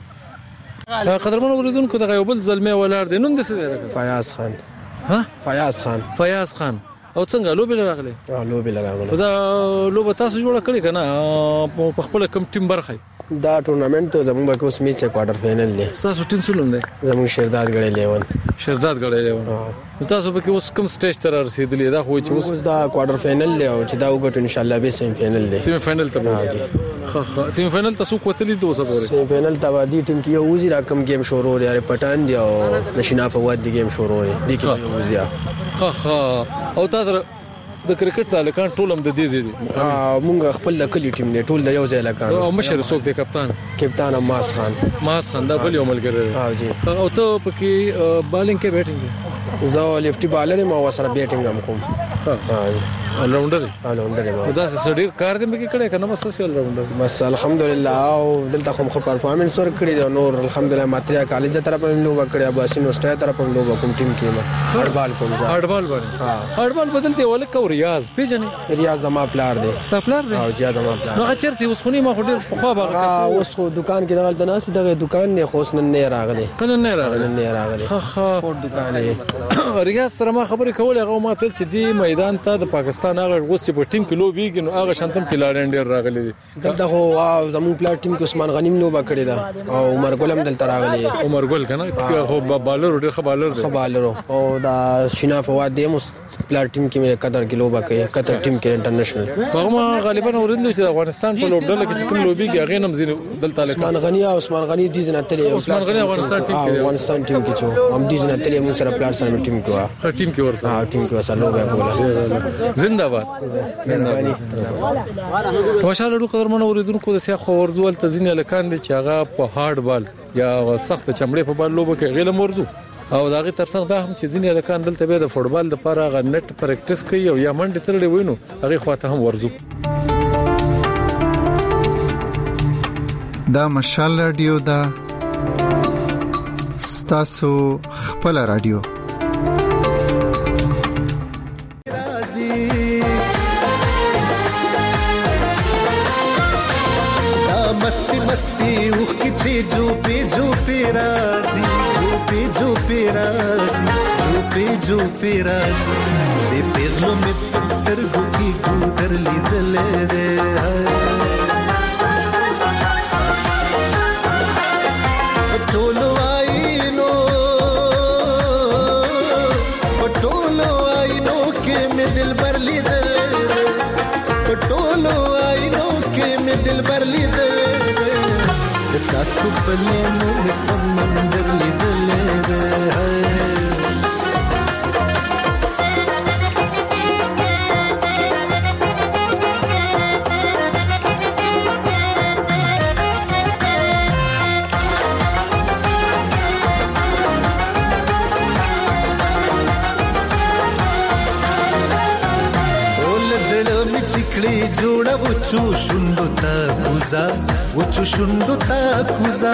ورزمه قدرمن اوریدونکو د غیوبل زلمه ولار دي نوم د سي فیاض خان ها فیاض خان فیاض خان او څنګه لوبه راغله اه لوبه راغله دا لوبه تاسو جوړه کړی کنه په خپل کم ټیم برخه دا ټورنمنت ته زموږ به اوس میچ کوارټر فائنل دی تاسو ټیم سولون دی زموږ شرداد غړې لیون شرداد غړې لیون تاسو به اوس کوم سټیج تر رسیدلی دا خو چې اوس دا کوارټر فائنل دی او چې دا وګټو ان شاء الله به سیمی فائنل دی سیمی فائنل ته ها ها سیمی فائنل تاسو کوتلی دوه سره سیمی فائنل ته وادي ټیم کې یو وزیر کم گیم شروع لري پټان دی او نشنا فواد دی گیم شروع لري دی کې یو وزیر ها ها او تاسو د کرکټ تعلقان ټول هم د دې زی دي مونږ خپل د کلی ټیم دی ټول د یو ځای لکان او مشر څوک دی کپتان کپتان ماس خان ماس خان دا بل یو ملګری ها جی او ته پکې بالینګ کې بیټینګ زه لیفټي بالر ما وسره بیټینګ هم کوم ها ال راونډر ال راونډر ما دا سړي کار دې مګي کړه کنه بس ال راونډر بس الحمدلله او دلته کوم خو پرفارمنس ور کړی دی نور الحمدلله ماتریا کالج طرف هم لوګ کړی اباسین وسټه طرف هم لوګ کوم ټیم کې ما هارد بال کوم ځا هارد بال باندې ها هارد بال بدلته ولک او ریاض پیژنې ریاض زما پلار دی پلار دی او جیا زما پلار نو چرته اوس خونی ما خو ډیر په خوا باغ اوس خو دکان کې دغه دناس دغه دکان نه خوښ نه راغلی کنه نه راغلی نه راغلی ها ها سپورت دکان دی ریاض سره ما خبرې کولې هغه ما ته چې دی میدان ته د پاکستان هغه غوسه په ټیم کې لوبيږي نو هغه شانتم کې لاړ ډیر راغلي دي دلته خو زمون پلار ټیم کې عثمان غنیم لوبه کړی دا او عمر ګل هم دلته راغلی عمر ګل کنه خو بالر ډیر ښه بالر دی ښه بالر او دا شینا فواد دی مس پلار ټیم کې مې قطر کې لوبه کوي قطر ټیم کې انټرنیشنل هغه غالبا اوریدل چې افغانستان په لوبډله کې کوم لوبيږي هغه نم زین دلته عثمان غنی او عثمان غنی دي زنه تلې عثمان غنی افغانستان ټیم کې افغانستان ټیم کې چې هم دي زنه تلې موږ سره پلار سره ټیم کې وا ټیم کې ورته ها ټیم کې وسره لوبه کوله زنده باد زنده خوشاله ډو قدرمن اوریدونکو د سیا خو ورزول تزین لکان دي چې هغه په هارد بال یا سخت چمړې په بال لوبه کې غیله مرزو او داغه ترڅنګ دا هم چې ځینې لکان دلته به د فوټبال د لپاره غ نت پریکټیس کوي او یا منډه ترلې وینو هغه خواته هم ورزو دا مشال رادیو دا ستاسو خپل رادیو मस्ती मस्ती उख की जो पे जो पे राजी जो पे जो पे राजी جو پیراز دې پیغلو مې پسترګو کې ګودر لیدلې ده ټولو آینو ټولو آینو کې مې دلبر لیدلې ده ټولو آینو کې مې دلبر لیدلې ده د څاڅکو په لیمو مې سمندر لیدلې ده جوړه وچو شوندو تا کوزا وچو شوندو تا کوزا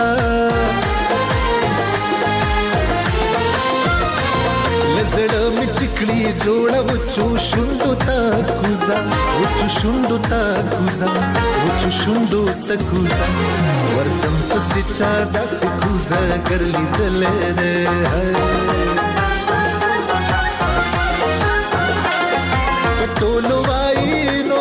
لزړه می چکړي جوړه وچو شوندو تا کوزا وچو شوندو تا کوزا وچو شوندو تا کوزا ورڅم پسې چا داسې کوزا ګرلې دلې ده ټولو وایینو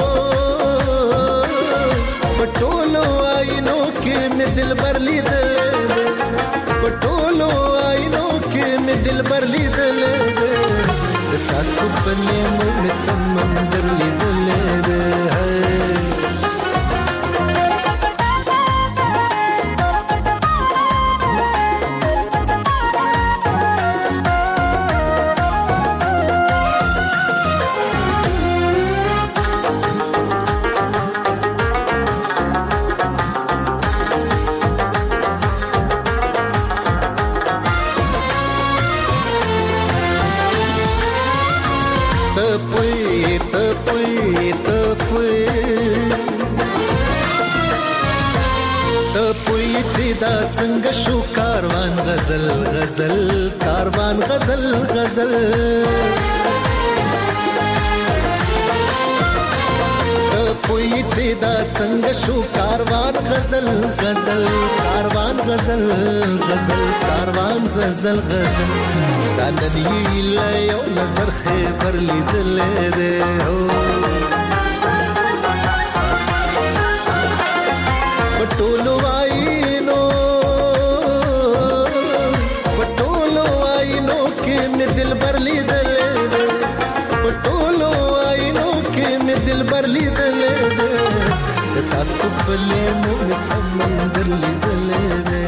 پټولو آینو کې مې دلبر لیدلې پټولو آینو کې مې دلبر لیدلې د څاڅکو په لیمو مې سمندر لیدلې دا څنګه شو کاروان غزل غزل کاروان غزل غزل پوی چې دا څنګه شو کاروان غزل غزل کاروان غزل غزل کاروان غزل غزل دا نن یې یو نظر خبر لیدلې ده پټولو آینو پټولو آینو کې مې دلبر لیدلې ده پټولو آینو کې مې دلبر لیدلې ده د څاڅکو په لیمو مې سمندر لیدلې ده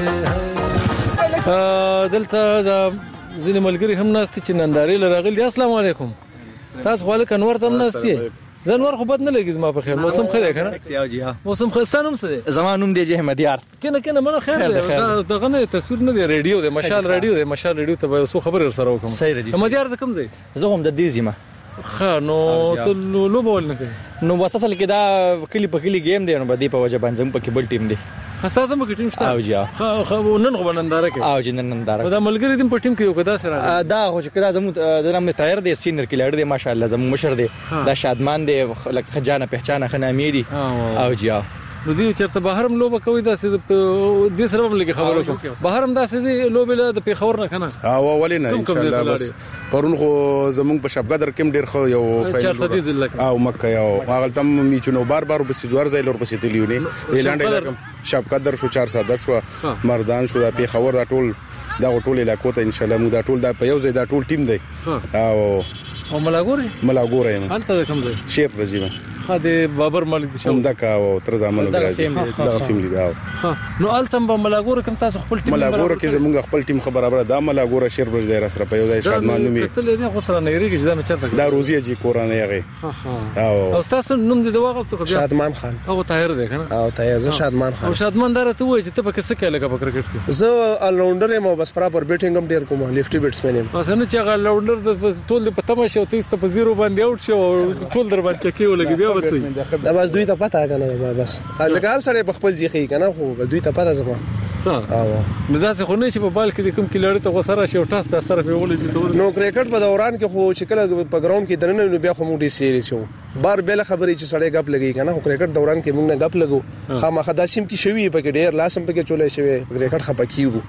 دلته د ځینې ملګري هم ناستي چې نندارې لراغلي السلام علیکم تاسو خو له انور تم ناستي زنور خو بد نه لګي زما په خیر موسم خیر کنه یو جی ها موسم خستانم څه زمانوم دی جه مدیار کنه کنه منه خیر دغه نه تصویر نه دی ریډیو دی مشال ریډیو دی مشال ریډیو ته سو خبر سره وکم مدیار د کوم ځای زه هم د دې زما خا نو ته لو بول نه نو وساسل کې دا کلی په کلی گیم دی نو بدی په وجه باندې په کې بل ټیم دی خاصه مو کې ټیم شته او جی خا خا نن غو ننداره کې او جی نن ننداره دا ملګری دې په ټیم کې یو کدا سره دا خو چې کدا زمو د نام تایر دی سینر کې لړ دی ماشاءالله زمو مشر دی دا شادمان دی لکه خجانه پہچانه خنامې دی او جی نو دی چرته بهرم لوبه کوي دا د سره هم لګي خبرو کوم بهرم دا سې لوبه له د پیښور نه کنه او ولې نه ان شاء الله بس پرون خو زمونږ په شپګدر کې ډیر خو یو فایل او مکه یو هغه تم میچونو بار بار په سیزوار ځای لور پسې تلیونه اعلان ډیر شپګدر شو چار ساده شو مردان شو د پیښور دا ټول دا ټول علاقو ته ان شاء الله مو دا ټول دا په یو ځای دا ټول ټیم دی او او ملاګوري ملاګوري انت کوم ځای شیپ رجیمه خاده بابر مالک دي شو دا کا او تر زمانو راځي دا فیملی دا نو التم په ملاګور کوم تاسو خپل ټیم ملاګور کې زمونږ خپل ټیم خبره برابر دا ملاګور شیر برج دی سره په یو ځای شادمان نومي ته له خو سره نه ریږي دا چرته دا روزي جی قرانه یغه او او تاسو نوم دې دواغه شادمان خان او طاهر دی کنه او طاهر زه شادمان خان او شادمان دره ته وای چې ته په کیسه کې لګه په کرکټ کې زه الراوندر یم بس برابر بیټینګ هم ډیر کوم لیفټي بیټسمن یم بس نه چې الراوندر د ټول په تماشه او تیسته په زیرو باندې اوټ شو ټول در باندې کې ولګي بیا ورته دا بس دوی ته پته کنه بس لګار سره په خپل ځخی کنه خو دوی ته پته زما ها نو دا څه خو نه چې په بال کې د کوم کلړی ته غوسره شي او تاسو ته سره په ولې چې نو کرکټ په دوران کې خو چې کله په ګراوند کې درنه نو بیا خو موږ ډی سیریز شو بار بل خبرې چې سړی غپ لګي کنه خو کرکټ دوران کې موږ نه غپ لګو خامخا داسیم کې شوی په کې ډیر لاسم په کې چولې شوی کرکټ خپکیو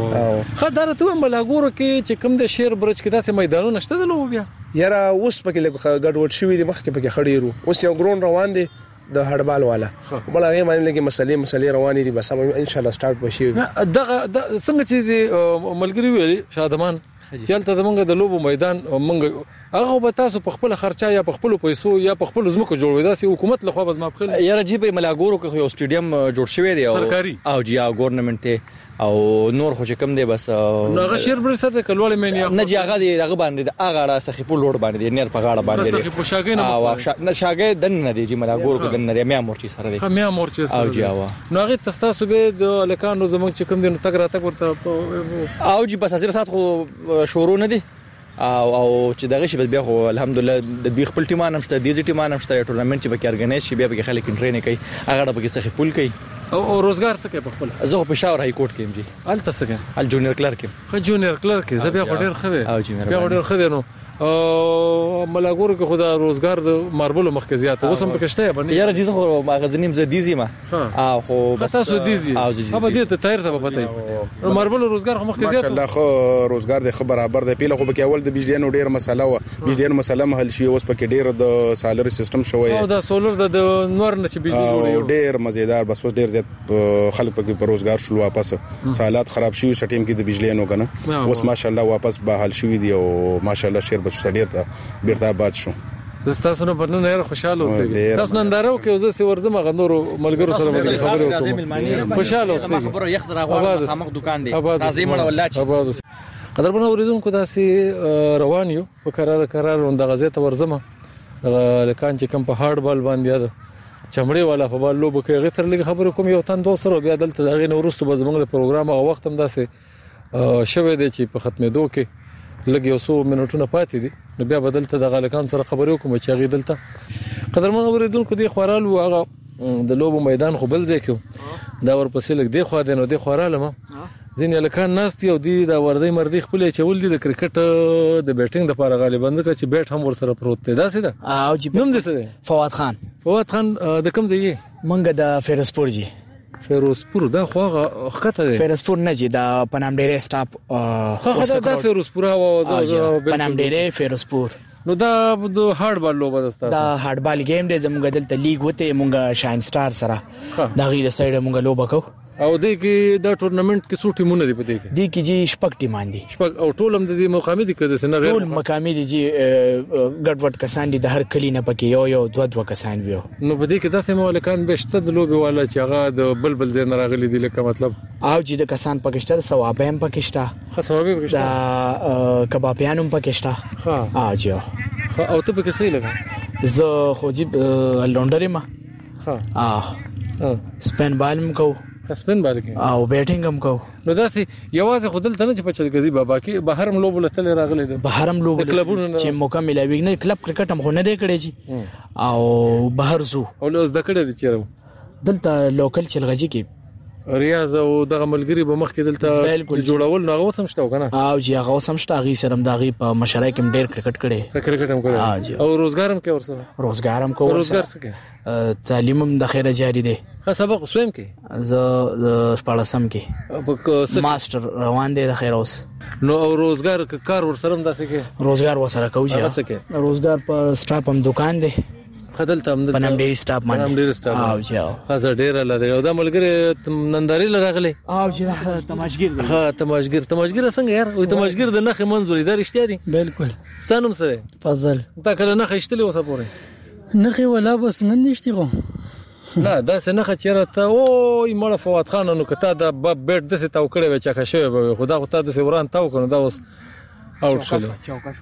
ها خدای ته ملاګورو کې چې کوم د شیر برج کې داسې میدانونه شته د لوبو بیا یاره اوس په کې لګ غډ وډ شوی د مخ کې په کې خړېرو اوس یو ګراوند روان دي د هډبال والا بل هغه باندې لګي مسلې مسلې روانې دي بس ان شاء الله سٹارټ وشي دغه څنګه چې د ملګری ویلي شادمان چلته زمونږ د لوبو میدان مونږ هغه به تاسو په خپل خرچه یا په خپل پیسو یا په خپل زمکو جوړوي دا سي حکومت لخوا بس ماپ کړل یاره جی په ملاګورو کې یو سټیډیم جوړ شوی دی سرکاري او جی او ګورنمنت او نور خو چې کم دی بس نو هغه شیر برسته کلوړې مې نه نه جی هغه دی هغه باندې هغه را سخی په لوډ باندې دی نیر په غاړه باندې دی سخی په شاګې نه نه شاګې دن نه دی جی ملاګورو کې دن نه میا مورچی سره دی میا مورچی سره او جی او نو هغه تاسو به د لکانو زمونږ چې کم دی نو تک را تک ورته او جی بس ازر سات خو شروع نه دی او او چې دغه شی بیا خو الحمدلله د بي خپل ټیمان هم شته د دې ټیمان هم شته ټورنمنت چې به کې ارګنایز شي بیا به خلک ټریننګ کوي هغه به کې سخی پول کوي او روزګار څه کوي په خپل زه په پېښور های کوټ کې ام جی الته څه کوي ال جونیئر کلرک خو جونیئر کلرک زه بیا ډېر خبر او جی بیا ډېر خبر نو او ملاګورو کې خدا روزګار د ماربل مخکې زیات اوسم په کشته باندې یاره جزه خو مغازنیم ز دیزی ما او خو بس تاسو دیزی او دې ته تایر ته پته ماربل روزګار خو مخکې زیات ماشاءالله خو روزګار د خبر برابر دی پیله خو به اول د بجلی نو ډیر مسله و بجلی مسله مهل شي اوس پکې ډیر د سالر سیستم شوی او د سولر د نور نه چې بجلی جوړي ډیر مزیدار بس اوس ډیر زیات خلک پکې په روزګار شول واپس حالات خراب شي شټیم کې د بجلی نو کنه اوس ماشاءالله واپس بحال شوی دی او ماشاءالله شیر بچ ډیر ته بیرته آباد شو تاسو نه پرنه نه خوشاله اوسئ تاسو نن دارو کې وزه سی ورزم غندور ملګرو سره مې خبرې وکړم خوشاله اوسئ خبرو یخ دراغوال خامخ دکان دی راځي مړ ولاچ قدرمن اوریدونکو داسې روان یو په قرار قرار د غزې ته ورزم لکان چې کم په هارد بال باندې ده چمړې والا په بال لوب کې غتر لګ خبرې کوم یو تن دوه سره بیا دلته دغه نو ورستو به زموږ د پروګرام او وخت هم داسې شوه دی چې په ختمېدو کې لګ یو څو منټونه پاتې دي نو بیا بدلته د غلکان سره خبرې کوم چې هغه دلته قدرمن اوریدونکو دی خورال او هغه د لوبو میدان خو بل ځای کې دا ورپسې لګ دی خو دی نو دی خورال ما ځین لکان ناس دی او دی دا وردی مردی خپل چول دي د کرکټ د بیټینګ د لپاره غالبا ځکه چې بیټ هم ور سره پروت دی دا څه ده او چې نوم دې څه دی فواد خان فواد خان د کوم ځای منګه د فیروزپور جی فیروزپور دا خو هغه خطه دی فیروزپور نه جی دا پنام ډېرې سټاپ خو دا د فیروزپور او پنام ډېرې فیروزپور نو دا د هارد بال لوبه دستا دا هارد بال گیم دی زموږ دلته لیګ وته مونږه شاین سٹار سره دا غي د سایډ مونږ لوبه کو او دې کې دا ټورنمنت کې څو ټیمونه دي پدې کې دې کې جی شپږ ټیمان دي شپږ او ټول هم د دې مقامي دي کده نه غیر ټول مقامي دي جی ګډ وډ کسان دي د هر کلی نه پکې یو یو دوه دوه کسان ویو نو پدې کې داسې مالکان بهشته د لوبي والا چې هغه د بلبل زین راغلي دي لکه مطلب او جی د کسان پکشته ثواب هم پکشته خو ثواب پکشته دا کبابیان هم پکشته ها او جی او ته پکې څه لګا زه خو جی لونډري ما ها اه سپین بالم کو سپین بال کې او بیټینګ هم کو نو داسې یوازې خودل ته نه چې په چلګزي بابا کې بهر هم لوب لته راغلي دي بهر هم لوب کلبونه چې موقع ملوي نه کلب کرکټ هم خو نه دی کړی چې او بهر زو او له زده کړی دي چیرې دلته لوکل چلغزي کې ریاض او دغه ملګری به مخ کې دلته جوړول نو هغه سم شته کنه او جی هغه سم شته غي سره دغه په مشرای کې ډېر کرکټ کړي کرکټ هم کړي او روزګار هم کوي ورسره روزګار هم کوي روزګار څه کوي تعلیم هم د خیره جاری دی خو سبق سویم کې ز شپږم کې ماستر روان دی د خیره اوس نو او روزګار کار ورسره هم داسې کې روزګار وسره کوي روزګار په سټاپ هم دکان دی خدلته هم پنام ډېر سټاپ باندې پنام ډېر سټاپ او جاو خاصه ډېر لري او دا ملګری ننداري لراغلي او چې تماشګر دی ها تماشګر تماشګر څنګه یار وي تماشګر د نخ منځوري دا رښتیا دي بالکل ستانم سره فضل تا کله نخ اشتلې وسه پورې نخ ولا بس نن نشتی غو نه دا څنګه چیرې ته او مړه فواد خان نو کته دا بیٹ د څه تاو کړي و چې ښه شوی خدا خو ته د سوران تاو کنه دا اوس اوټ شول چوکا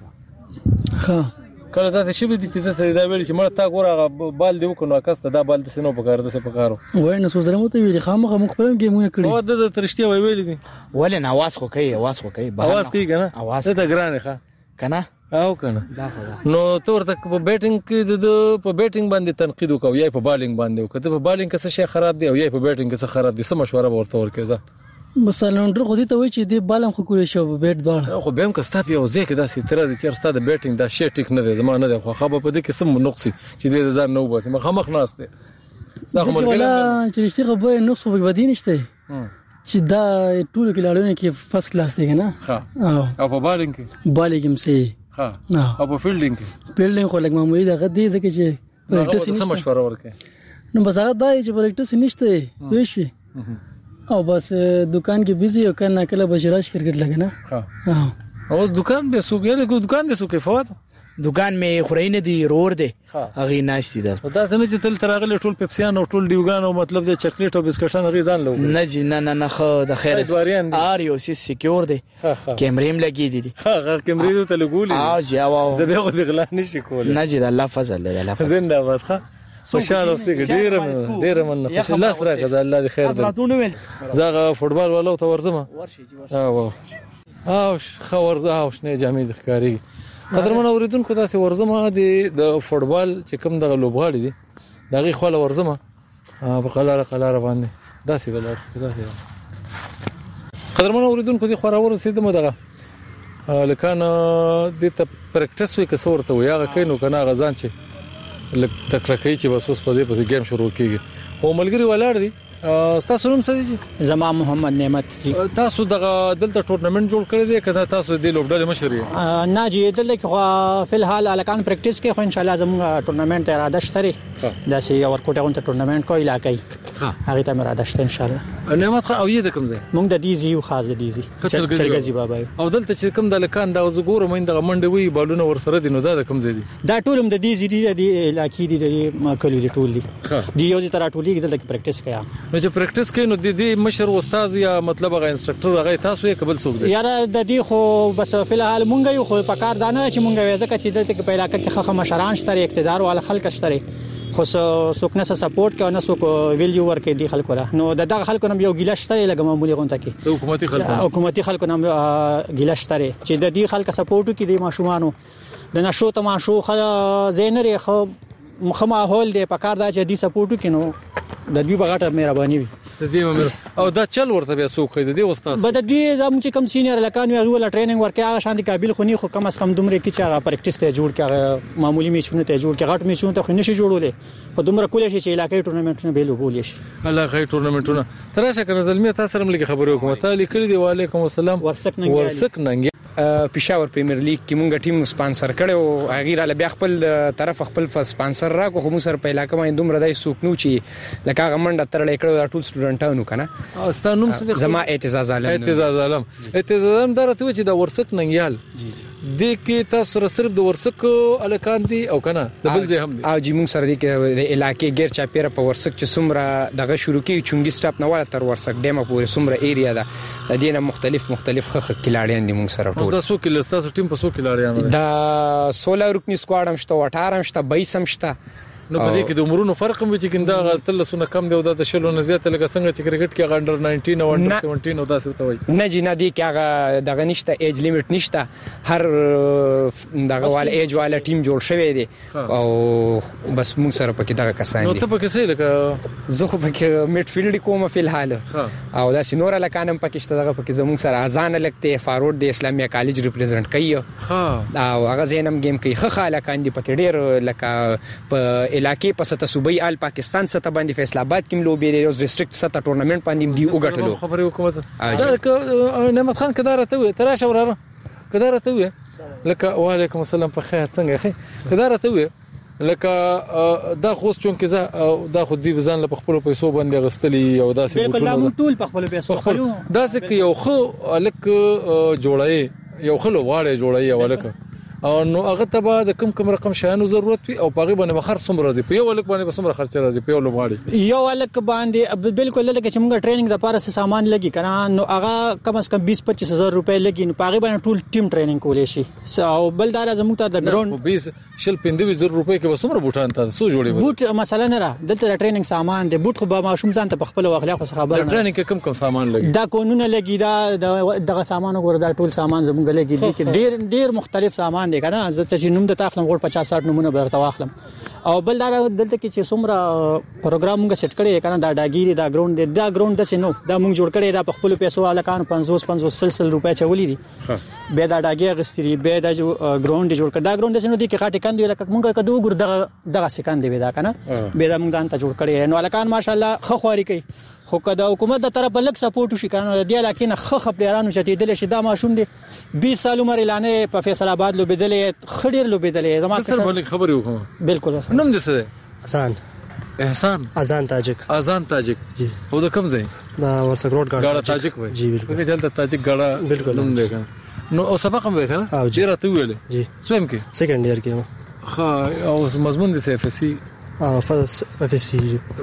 شو ها کله دا چې به دي چې ته دا ویل چې مړه تا ګوره بال دی وکنو اکاسته دا بال د سينو په کار د څه په کارو وای نو سوزره مو ته ویل خامخ مخبرم گیمونه کړی او د ترشتي وی ویل دي ولې نه आवाज خو کوي आवाज خو کوي आवाज کوي کنه आवाज ته ګرانه ښه کنه او کنه نو تو ورته په بیټینګ کې د په بیټینګ باندې تنقید وکاو یا په بالینګ باندې وکړه په بالینګ کې څه شي خراب دی او یا په بیټینګ کې څه خراب دي څه مشوره ورته ورکړه مثلا ډر خو دې ته وایي چې دې بالم خو کولې شو بیټ دواړه خو به هم کستا په یو ځای کې داسې تر دې چې ستاسو بیټینګ دا شی ټیک نه دی زما نه دی خو خبر په دې کې سم نقص چې دې ځان نه وباسي مخ مخ ناشته څنګه ملګری چې رښتیا خبره نقص په بدی نشته چې دا ټول کې لاړونه کې فرست کلاس دی نه ها او په بالینګ کې بالینګ هم سي ها او په فیلډینګ کې فیلډینګ خو لګ معمولی دا غدي ځکه چې پریکټس نشته مشوره ورکې نو بس هغه دا چې پریکټس نشته ویشي او بس دکان کې بيزي او کنه کله بجراش کرکټ لګنه ها او دکان به سوق یې کو دکان به سوق فواد دکان مې خورینه دی رور دی هغه ناشتي ده دا څنګه چې تل ترغله ټول پیپسیان او ټول دیوګان او مطلب د چاکلیټ او بسکټان غي ځان لوګ نه جی نه نه نه خو د خیر ار یو سی سکیور دی کیمرې هم لګې دي ها کیمرې ته لګولې او جی او د دغه د غلا نشي کول نه جی الله فضل دی الله فضل زنده باد ښه خوشاله اوسې ډیر ډیر من خوش الله سره غزا الله دې خیر دې زغه فوټبال ولو ته ورزمه او او خو ورزه او شنه جامې د ښکاری قدرمن اوریدونکو داسې ورزمه د فوټبال چې کوم دغه لوبغاړي دي دغه خپل ورزمه په قلاره قلاره باندې داسې ولر داسې قدرمن اوریدونکو دي خورا ورسېدم دغه لکه د ته پریکټس وکړ څورته وي هغه کینو کنه غزان چې لک تکړه چې بس اوس په دې پسې گیم شروع کیږي او ملګری ولاړ دي تاسو نوم څه دي زما محمد نعمت جی تاسو دغه دلته ټورنمنت جوړ کړی دی کله تاسو د لوبډلې مشر یې نه جی دلته خو فل حال الکان پریکټیس کې خو ان شاء الله زموږ ټورنمنت اراده شته دا سي اور کوټه غونډه ټورنمنت کوي علاقې هغه ته اراده شته ان شاء الله نعمت خو او یې د کوم ځای موږ د دې زیو خاص دي زی چلګزي بابا او دلته چې کوم د لکان دا زګور مې دغه منډه وی بالونه ور سره دي نو دا د کوم ځای دي دا ټول هم د دې زی دي د علاقې دي د ماکلو دي ټول دي دی یو ځای تر ټولې دلته پریکټیس کوي نو چې پریکټیس کوي نو د دې مشر استاد یا مطلب هغه انسټرکټر هغه تاسو یې قبل څوک دی یاره د دې خو بس فلحال مونږ یو خو په کار دانه چې مونږ وځه چې دلته په علاقې کې خخه مشران شته اقتدار او خلک شته خو څوک نه سپورټ کوي نه څوک ویلیو ورکړي دي خلکو را نو دغه خلکو نم یو ګیله شته لګم معمولی غونټه کې حکومتي خلکو حکومتي خلکو نم ګیله شته چې د دې خلک سپورټ کوي د ماشومانو د نشو تماشو خلا زینری خو مخه ماحول دی په کار دا چې دې سپورټ کوي نو د دې بغاټه مهرباني وي د دې او دا چل ورته بیا څوک دی د استاد بد دې د چې کم سینیئر لکان وی ولا ټریننګ ورکه هغه شان دي قابل خونی خو کم اس کم دومره کې چې هغه پریکټیس ته جوړ کړي معمولی میچونه ته جوړ کړي غټ میچونه ته خو نشي جوړولې خو دومره کولې شي چې علاقې ټورنمنټونه به لوبول شي علاقې ټورنمنټونه تراشه کنه زلمی تاسو سره ملګری خبرو کوم ته لیکل دی وعلیکم السلام ورسک ننګ ورسک ننګ پېښور پریمیر لیګ کې مونږ ټیم سپانسر کړو هغه را بیا خپل طرف خپل سپانسر راکو خو موږ سره په علاقې باندې دومره دای سوق نو چې لکه هغه منډه ترلې کړو ټول سټوډنټانو کنه او ستانوم څه زما اعتزاز عالم اعتزاز عالم اعتزاز عالم درته چې د ورسک ننګیال د کې تاسو سره صرف د ورسک الکان دي او کنه د بل ځای هم دي او جی موږ سره دي کې د علاقې غیر چا پیره په ورسک چې څومره دغه شروع کی چونګي سټاپ نه ولا تر ورسک ډیمه پورې څومره ایریا ده د دینه مختلف مختلف خخ کلاړیان دي موږ سره ټول دا څو کله تاسو ټیم په څو کلاړیان دا سولہ رکنی سکواډ هم شته اٹھارہ هم شته بائیس هم شته نو په دې کې د عمرونو فرق هم چې کنده غتل سونه کم دی او د شلو نه زیات لکه څنګه چې کرکټ کې غانډر ناینټین او انډر سیونټین او داسې ته وایي نه جی نه دی کې هغه دغه نشته ایج لیمټ نشته هر دغه وال ایج والا ټیم جوړ شوی دی او بس موږ سره پکې دغه کسان دي نو ته پکې څه لکه زه خو پکې میډ فیلډ کوم په الحال او دا سينور لکانم پکې شته دغه پکې زموږ سره اذان لګته فارورډ د اسلامي کالج ریپرزینټ کوي ها او هغه زینم گیم کوي خه خاله کاندي پکې ډیر لکه په علاقې په صوبای ال پاکستان سره باندې فیصل آباد کې لوبي دی اوس ډیسټریکټ سره ټورنمنت باندې دی وګټلو خبرې وکړه دا نعمت خان کدارته وي تراشه وراره کدارته وي لکه وعلیکم السلام په خیر څنګه اخی کدارته وي لکه دا خو چون کې زه دا خو دی ځان له خپل پیسو باندې غستلی او داسې بالکل لا مون ټول په خپل پیسو خلو داسې کې یو خو الک جوړای یو خلو واړې جوړای ولکه او نو هغه ته به د کم کم رقم شانو ضرورت وي او پاغي باندې بخر سم راځي په یو ولک باندې به سم خرچ راځي په یو لوغاړي یو ولک باندې بالکل لکه چې موږ ټریننګ د پاره سامان لګي کنه نو هغه کم از کم بیس پچیس هزار روپے لګي نو پاغي باندې ټول ټیم ټریننګ کولې شي او بل دار زموږ ته د ګراوند بیس شل پنځه زر روپے کې به سم بوټان ته سو جوړي بوټ مثلا نه را دلته ټریننګ سامان دی بوټ خو به ماشوم ځان ته په خپل واخلیا خو خبره نه ټریننګ کې کم کم سامان لګي دا قانون لګي دا دغه سامان وګوره دا ټول سامان زموږ لګي دي کې ډیر ډیر مختلف سامان دی کنه زه ته نوم د تاخلم غوړ پچاس ساټ نمونه برته واخلم او بل دا دلته کې چې څومره پروګرام موږ سیټ کړی کنه دا ډاګيري دا ګراوند دی دا ګراوند د سينو دا موږ جوړ کړی دا په خپل پیسو الکان پنځوس پنځوس سلسل روپیا چولې دي به دا ډاګي غستري به دا ګراوند جوړ کړ دا ګراوند د سينو دی کې خاطه کاندي لکه موږ کدو ګور دغه دغه سکان دی دا کنه به دا موږ دانته جوړ کړی نو الکان ماشاءالله خو خواري کوي خو کدا حکومت د طرف لک سپورټ وشي کنه دی لکه نه خخ پلیرانو چتیدل شي دا ماشوم دی بیس سال عمر اعلان په فیصل آباد لو بدل خډیر لو بدل زما خبر یو کوم بالکل نوم دې څه احسان احسان اذان تاجک اذان تاجک جی او د کوم ځای دا ورسک روډ غاړه تاجک وای جی بالکل کې چلته تاجک غاړه بالکل نوم دی نو او سبق هم وکړه او جی راته ویل جی سویم کې سیکنډ ایئر کې ها او مضمون دي اف اس سی اه فاس اف اس سی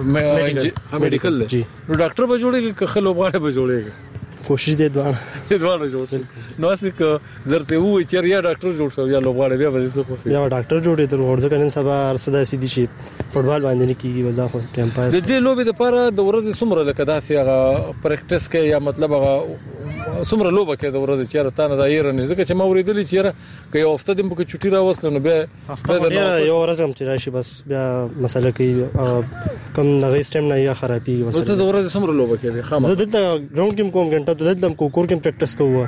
میډیکل جی نو ډاکټر به جوړیږي که خلک غواړي به جوړیږي کوشش دې دوه دې دوه جوړ نو اسې ک درته وای چې یا ډاکټر جوړ شو یا لوغواړي بیا به څه خو یا ډاکټر جوړې تر ورځ کنن سبا ارصدا سیدی شي فوټبال باندې نه کیږي وځه خو ټیم پاس د دې لوبي د پاره د ورځې څومره لکه داسې هغه پریکټیس کې یا مطلب هغه څومره لوبه کې د ورځې چیرې تا نه دایر نه ځکه چې ما ورېدلې چیرې که یو هفته دې په چټي راوستل نو بیا هفته یو ورځ هم چې راشي بس بیا مسله کوي کم دغه سټیم نه یا خرابي وسه د ورځې څومره لوبه کې دي خامہ زه دلته ګراوند کې کوم غنټه دلته کوم کور کې پریکټیس کوو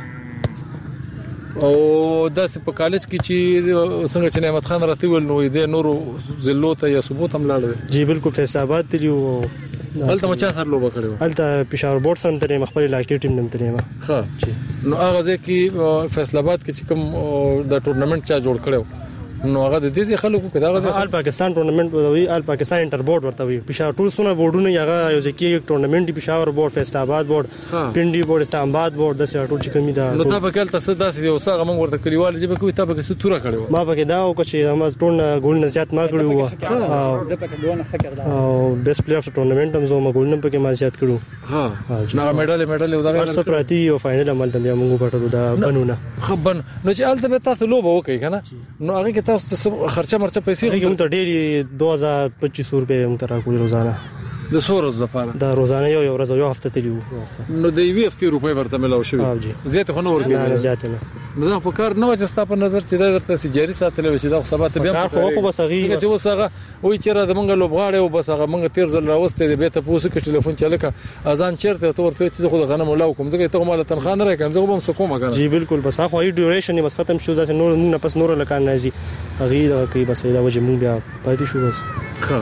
او داسې په کالج کې چې څنګه چې نعمت خان راته ویل نو دې نورو زلو ته یا ثبوت هم لاړ جی بالکل فیصابات تلیو هلته مچا سره لوبه کړو هلته پېښور بورډ سره ترې مخبري علاقې ټیم نم ترې ها جی نو هغه ځکه فیصل آباد کې چې کوم د ټورنمنت چا جوړ کړو نو هغه د دې خلکو کې دا آل پاکستان ټورنمنت وي آل پاکستان انټر بورډ ورته وي پېښور ټول سونه بورډونه هغه یو ځکه ټورنمنت دی پېښور بورډ فیصل آباد بورډ پنډي بورډ اسلام آباد بورډ د سیاټو چې کمی دا نو تاسو په کله تاسو داسې یو څنګه موږ ورته کلیوال چې به کوي تاسو به څه تور کړو ما پکې دا او چې هم ټول ګول نه زیات ما کړو او بیسټ پلیئر اف ټورنمنت هم زه ما ګول نه پکې ما زیات کړو ها نو میډال میډال یو دا څه پراتی یو فائنل عمل ته موږ کټلو دا بنونه خبن نو چې الته به تاسو لوبه وکړي کنه نو هغه کې تاسو خرچه مرچه پیسې کوم ته ډېری دو هزار پچیس سو روپے هم تر کولی روزانه د سورز لپاره دا روزانه یو یو ورځ یو هفته تلیو نو د یوې هفتې روپۍ ورته ملاو شوی زیات خو نه ورګي نه زیات نه نو دا په کار نه وځه ستاسو په نظر چې دا درته سجاري ساتل وي چې دا خو سبا ته بیا خو خو بس هغه چې وسغه وای چې را د منګ لوبغاړي او بس هغه منګ تیر ځل راوسته دی به ته پوسه کې ټلیفون چلکه اذان چیرته ته ورته چې خو د غنم ولاو کوم ځکه ته مال تنخواه نه راکم زه به سکوم کنه جی بالکل بس هغه ای ډیوریشن بس ختم شو ځکه نور نه پس نور لکان نازي هغه دا کوي بس دا وجه مونږ بیا پاتې شو بس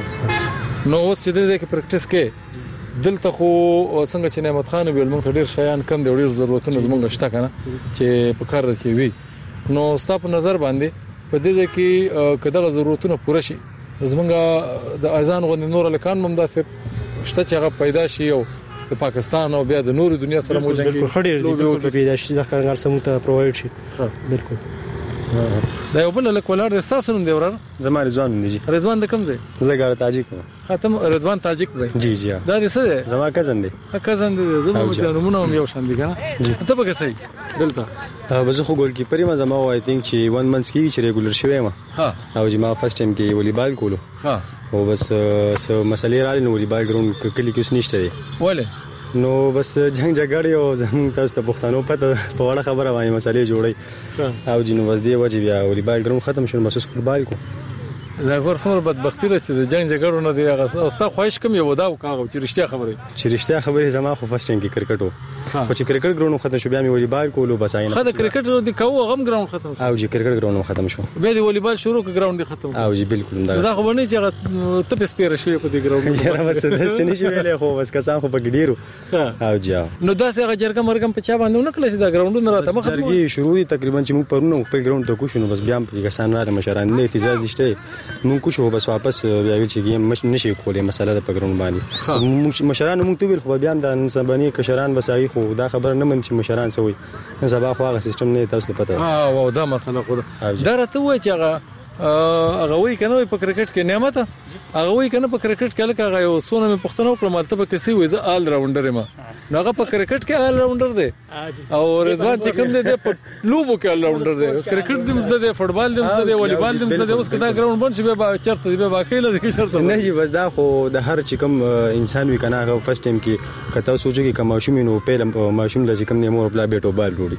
نو اوس چې دې کې پریکټیس کې دلته خو څنګه چې نعمت خان ویل موږ ډیر شیان کم دی ډیر ضرورتونه زمونږ شته کنه چې په کار راځي وي نو ستاسو په نظر باندې په دې کې کله ضرورتونه پوره شي زمونږ د اذان غو نور لکان مم داسې شته چې هغه پیدا شي او د پاکستان او بیا د نور دنیا سره مو جنګي بالکل خډیر دی بالکل پیدا شي د خلک سمو ته پرووایډ شي بالکل دا یو بل لک ولر تاسو نوم دی ورر زما رضوان دی جی رضوان د کوم ځای زه ګاړه تاجک ختم رضوان تاجک دی جی جی دا دې څه دی زما کزن دی ها کزن دی زما مته نمونه هم یو شان دي کنه ته به څه دلته به زه خو ګول کیپر ما زما وای تھنک چې ون منث کې چې ریګولر شوی ما ها او چې ما فرست ټایم کې والیبال کولو ها او بس سو مسلې را لنو والیبال ګراوند کلی کې نشته دی وله نو بس جنگ جګړې او زموږ تاسو ته پښتنو پته په وړه خبره وایي مسلې جوړي او جنو بس دی وجه بیا والیبال ګراوند ختم شو بس فوټبال کو دا ورسره بدبختی راځي د جنگ جګړو نه دی هغه اوستا خواهش کوم یو دا وکاغه چې رښتیا خبره چې رښتیا خبره زما خو فرست ټایم کې کرکټ وو خو چې کرکټ ګراوند ختم شو بیا مې والیبال کولو بس آینه خدای کرکټ دی کوو غم ګراوند ختم او چې کرکټ ګراوند ختم شو بیا دی والیبال شروع ک ګراوند ختم او چې بالکل دا دا خو باندې چې ته په سپیره شوی په دې ګراوند یاره بس د سنې شوی له خو بس کسان خو په ګډیرو او جا نو دا څنګه جرګه مرګم په چا باندې نه کله چې دا ګراوند نه راته مخ جرګي شروع دي تقریبا چې موږ پرونه خپل ګراوند ته کوشو نو بس بیا په کسان را مشران نه اعتراض نشته موږ کوشو بس واپس بیا چې گیم مش نشي کولای مسله د پګرون باندې موږ مشران موږ ته ویل خو بیا د سبانی کشران بسای خو دا خبر نه من چې مشران سوي زبا خو هغه سیستم نه تاسو پته ها او دا مسله خو دا راته وای چې هغه هغه وای کنه په کرکټ کې نعمت هغه وای کنه په کرکټ کې لکه هغه سونه مې پښتنو کړم مالته کې سی وای زه آل راونډر ما هغه په کرکټ کې آل راونډر دی او رضوان چې کوم دی په لوبو کې آل راونډر دی کرکټ دې مزده دی فوټبال دې مزده دی والیبال دې مزده دی اوس کدا ګراوند باندې به با چرته دی به باقی لږ کې شرط نه جی بس دا خو د هر چې کوم انسان وی کنه هغه فرست ټایم کې کته سوچو کې کما شومینو په ماشوم لږ کم نه مور بلا بیٹو بال وروړي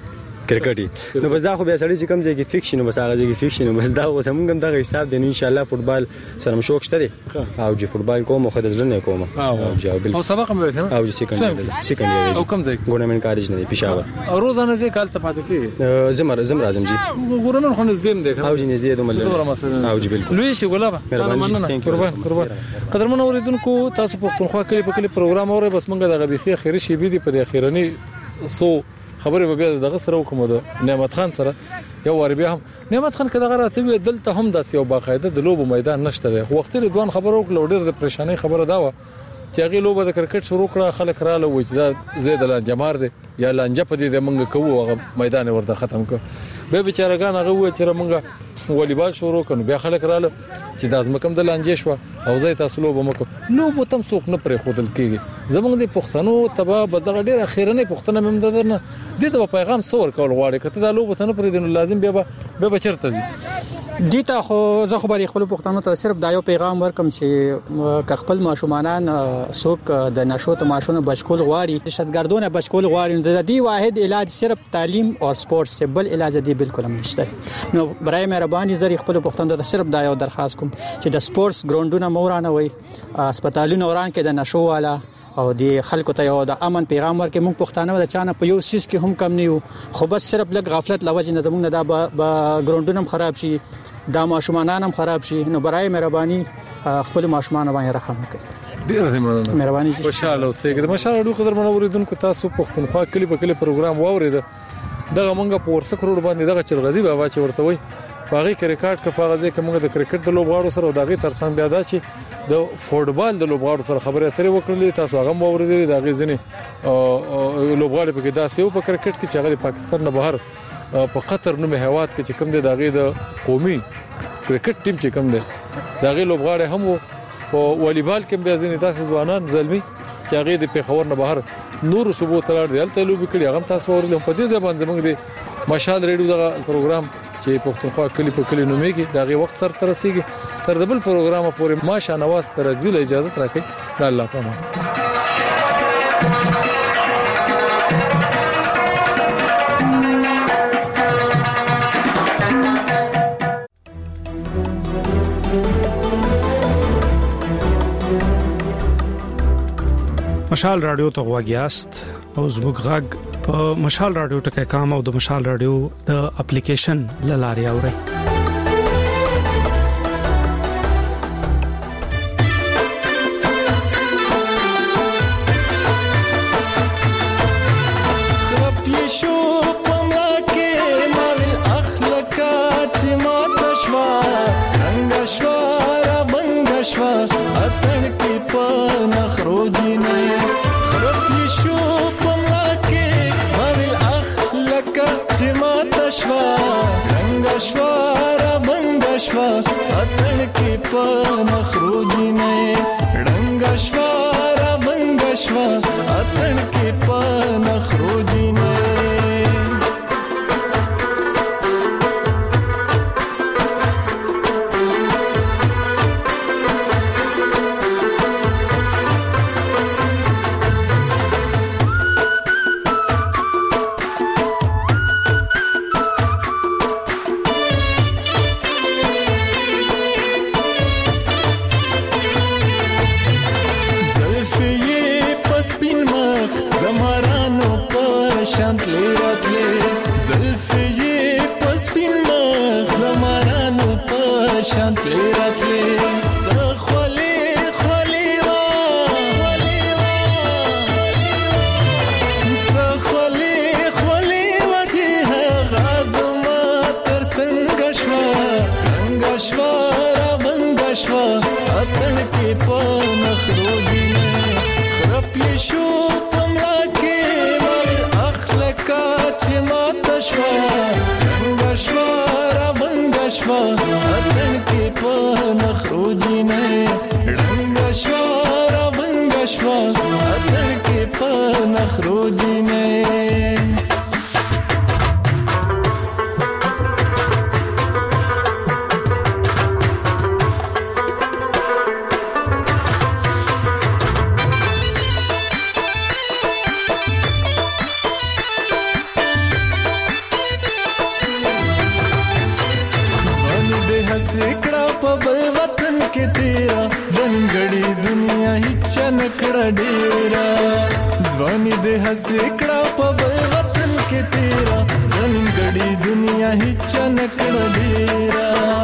کرکټ نو بس دا خو بیا سړی چې کوم ځای کې فکس نو بس هغه ځای کې فکس نو بس دا اوس موږ هم دا حساب دی ان شاء الله فوتبال سره مشوق شته دی او چې فوتبال کوم خو د ځل نه کوم او جواب او سبق هم وایي او سیکنډ سیکنډ او کوم ځای ګورنمنت کالج نه پېښور او روزانه ځای کال ته پاتې کی زمر زمر اعظم جی ګورنمنت خو نږدې دی او جی نږدې دومره او جی بالکل لوی شي ګلابه مننه قربان قربان قدرمن اوریدونکو تاسو پښتونخوا کلی په کلی پروګرام اورئ بس موږ دغه بيخي اخیری شی بي دي په اخیرنی سو خبره به بیا دغه سره وکم د نعمت خان سره یو ور بیا هم نعمت خان کله راته وی دلته هم داس یو باقاعده د لوب میدان نشته خو وخت رضوان خبرو وکړه ډېر د پریشانای خبره دا و چې هغه لوبه د کرکټ شروع کړه خلک رااله و چې دا زید لانجمار دی یا لانجه په دې د منګه کوو هغه میدان ورته ختم کړ به بیچارهګان هغه و چې منګه والیبال شروع کړو بیا خلک رااله چې د ازمکم د لانجې شو او زې تاسو لوبه مکو نو به تم څوک نه پرې خودل کیږي زمونږ د پښتنو تبا بدغه ډیره خیرنه پښتنه مم ددنه د د پیغام څور کول غواړي کته د لوبه تنه پرې دین لازم بیا به بچرته زی دیتا خو زه خو به خپل پښتنو ته صرف دا یو پیغام ورکم چې خپل ماشومان څوک د نشو ته ماشونه بچکول غواړي شتګردونه بچکول غواړي د دې واحد علاج صرف تعلیم او سپورت سے بل علاج دی بالکل هم نشته نو برای مهرباني زری خپل پښتنو ته صرف دا یو درخواست کوم چې د سپورتس ګراوندونه مورانه وي هسپتالونه وران کې د نشو والا او د خلکو ته یو د امن پیغام ورکې موږ پښتانه د چانه په یو سیس کې هم کم نه یو خو بس صرف لږ غفلت لوجه نه زموږ نه دا ګراوندونه هم خراب شي دا ماشومان هم خراب شي نو برای مهرباني خپل ماشومان باندې رحم وکړئ ډیر مننه مهرباني خوشاله اوسئ د مشال اډو قدر منوریدونکو تاسو پښتونخوا کلی په کلی پروګرام واورید دغه مونږه په ورسک روډ باندې دغه چلغزي بابا چې ورته وي باغی کرکټ کې پاغزه کې موږ د کرکټ د لوبغاړو سره او دغه ترڅنګ بیا دا چې د فوټبال د لوبغاړو سره خبرې اترې وکړلې تاسو هغه مو ورېدلې دغه ځنی او لوبغاړي په کې داسې او په کرکټ کې چې هغه پاکستان نه بهر په قطر نوم هواد کې چې کوم دی دغه د قومي کرکټ ټیم چې کوم دی دغه لوبغاړي هم او والیبال کې بیا ځنی تاسو ځوانان زلمی چې هغه د پیښور نه بهر نور صوبو تلل دی الته لوبي کړي هغه تاسو ورته په دې ځبان زموږ دی مشال ریډیو دغه پروګرام چې پښتونخوا کلی په کلی نومېږي دغه وخت سره تر رسیدي تر دبل پروګرام پورې ماشا نواز تر ځله اجازه راکړي الله پامان مشال رادیو ته غواګیاست او زموږ غږ په مشال رادیو ټکي کام او د مشال رادیو د اپلیکیشن لاري اوري شوارا بنگشوا اتن کی پان خروجی نه رنگ شوارا بنگشوا اتن کی پان خروجی نه په بل وطن کې تیرا بنګړی دنیا هیڅ نکړه ډیرا ځواني دې هسې کړه په بل وطن کې تیرا بنګړی دنیا هیڅ نکړه ډیرا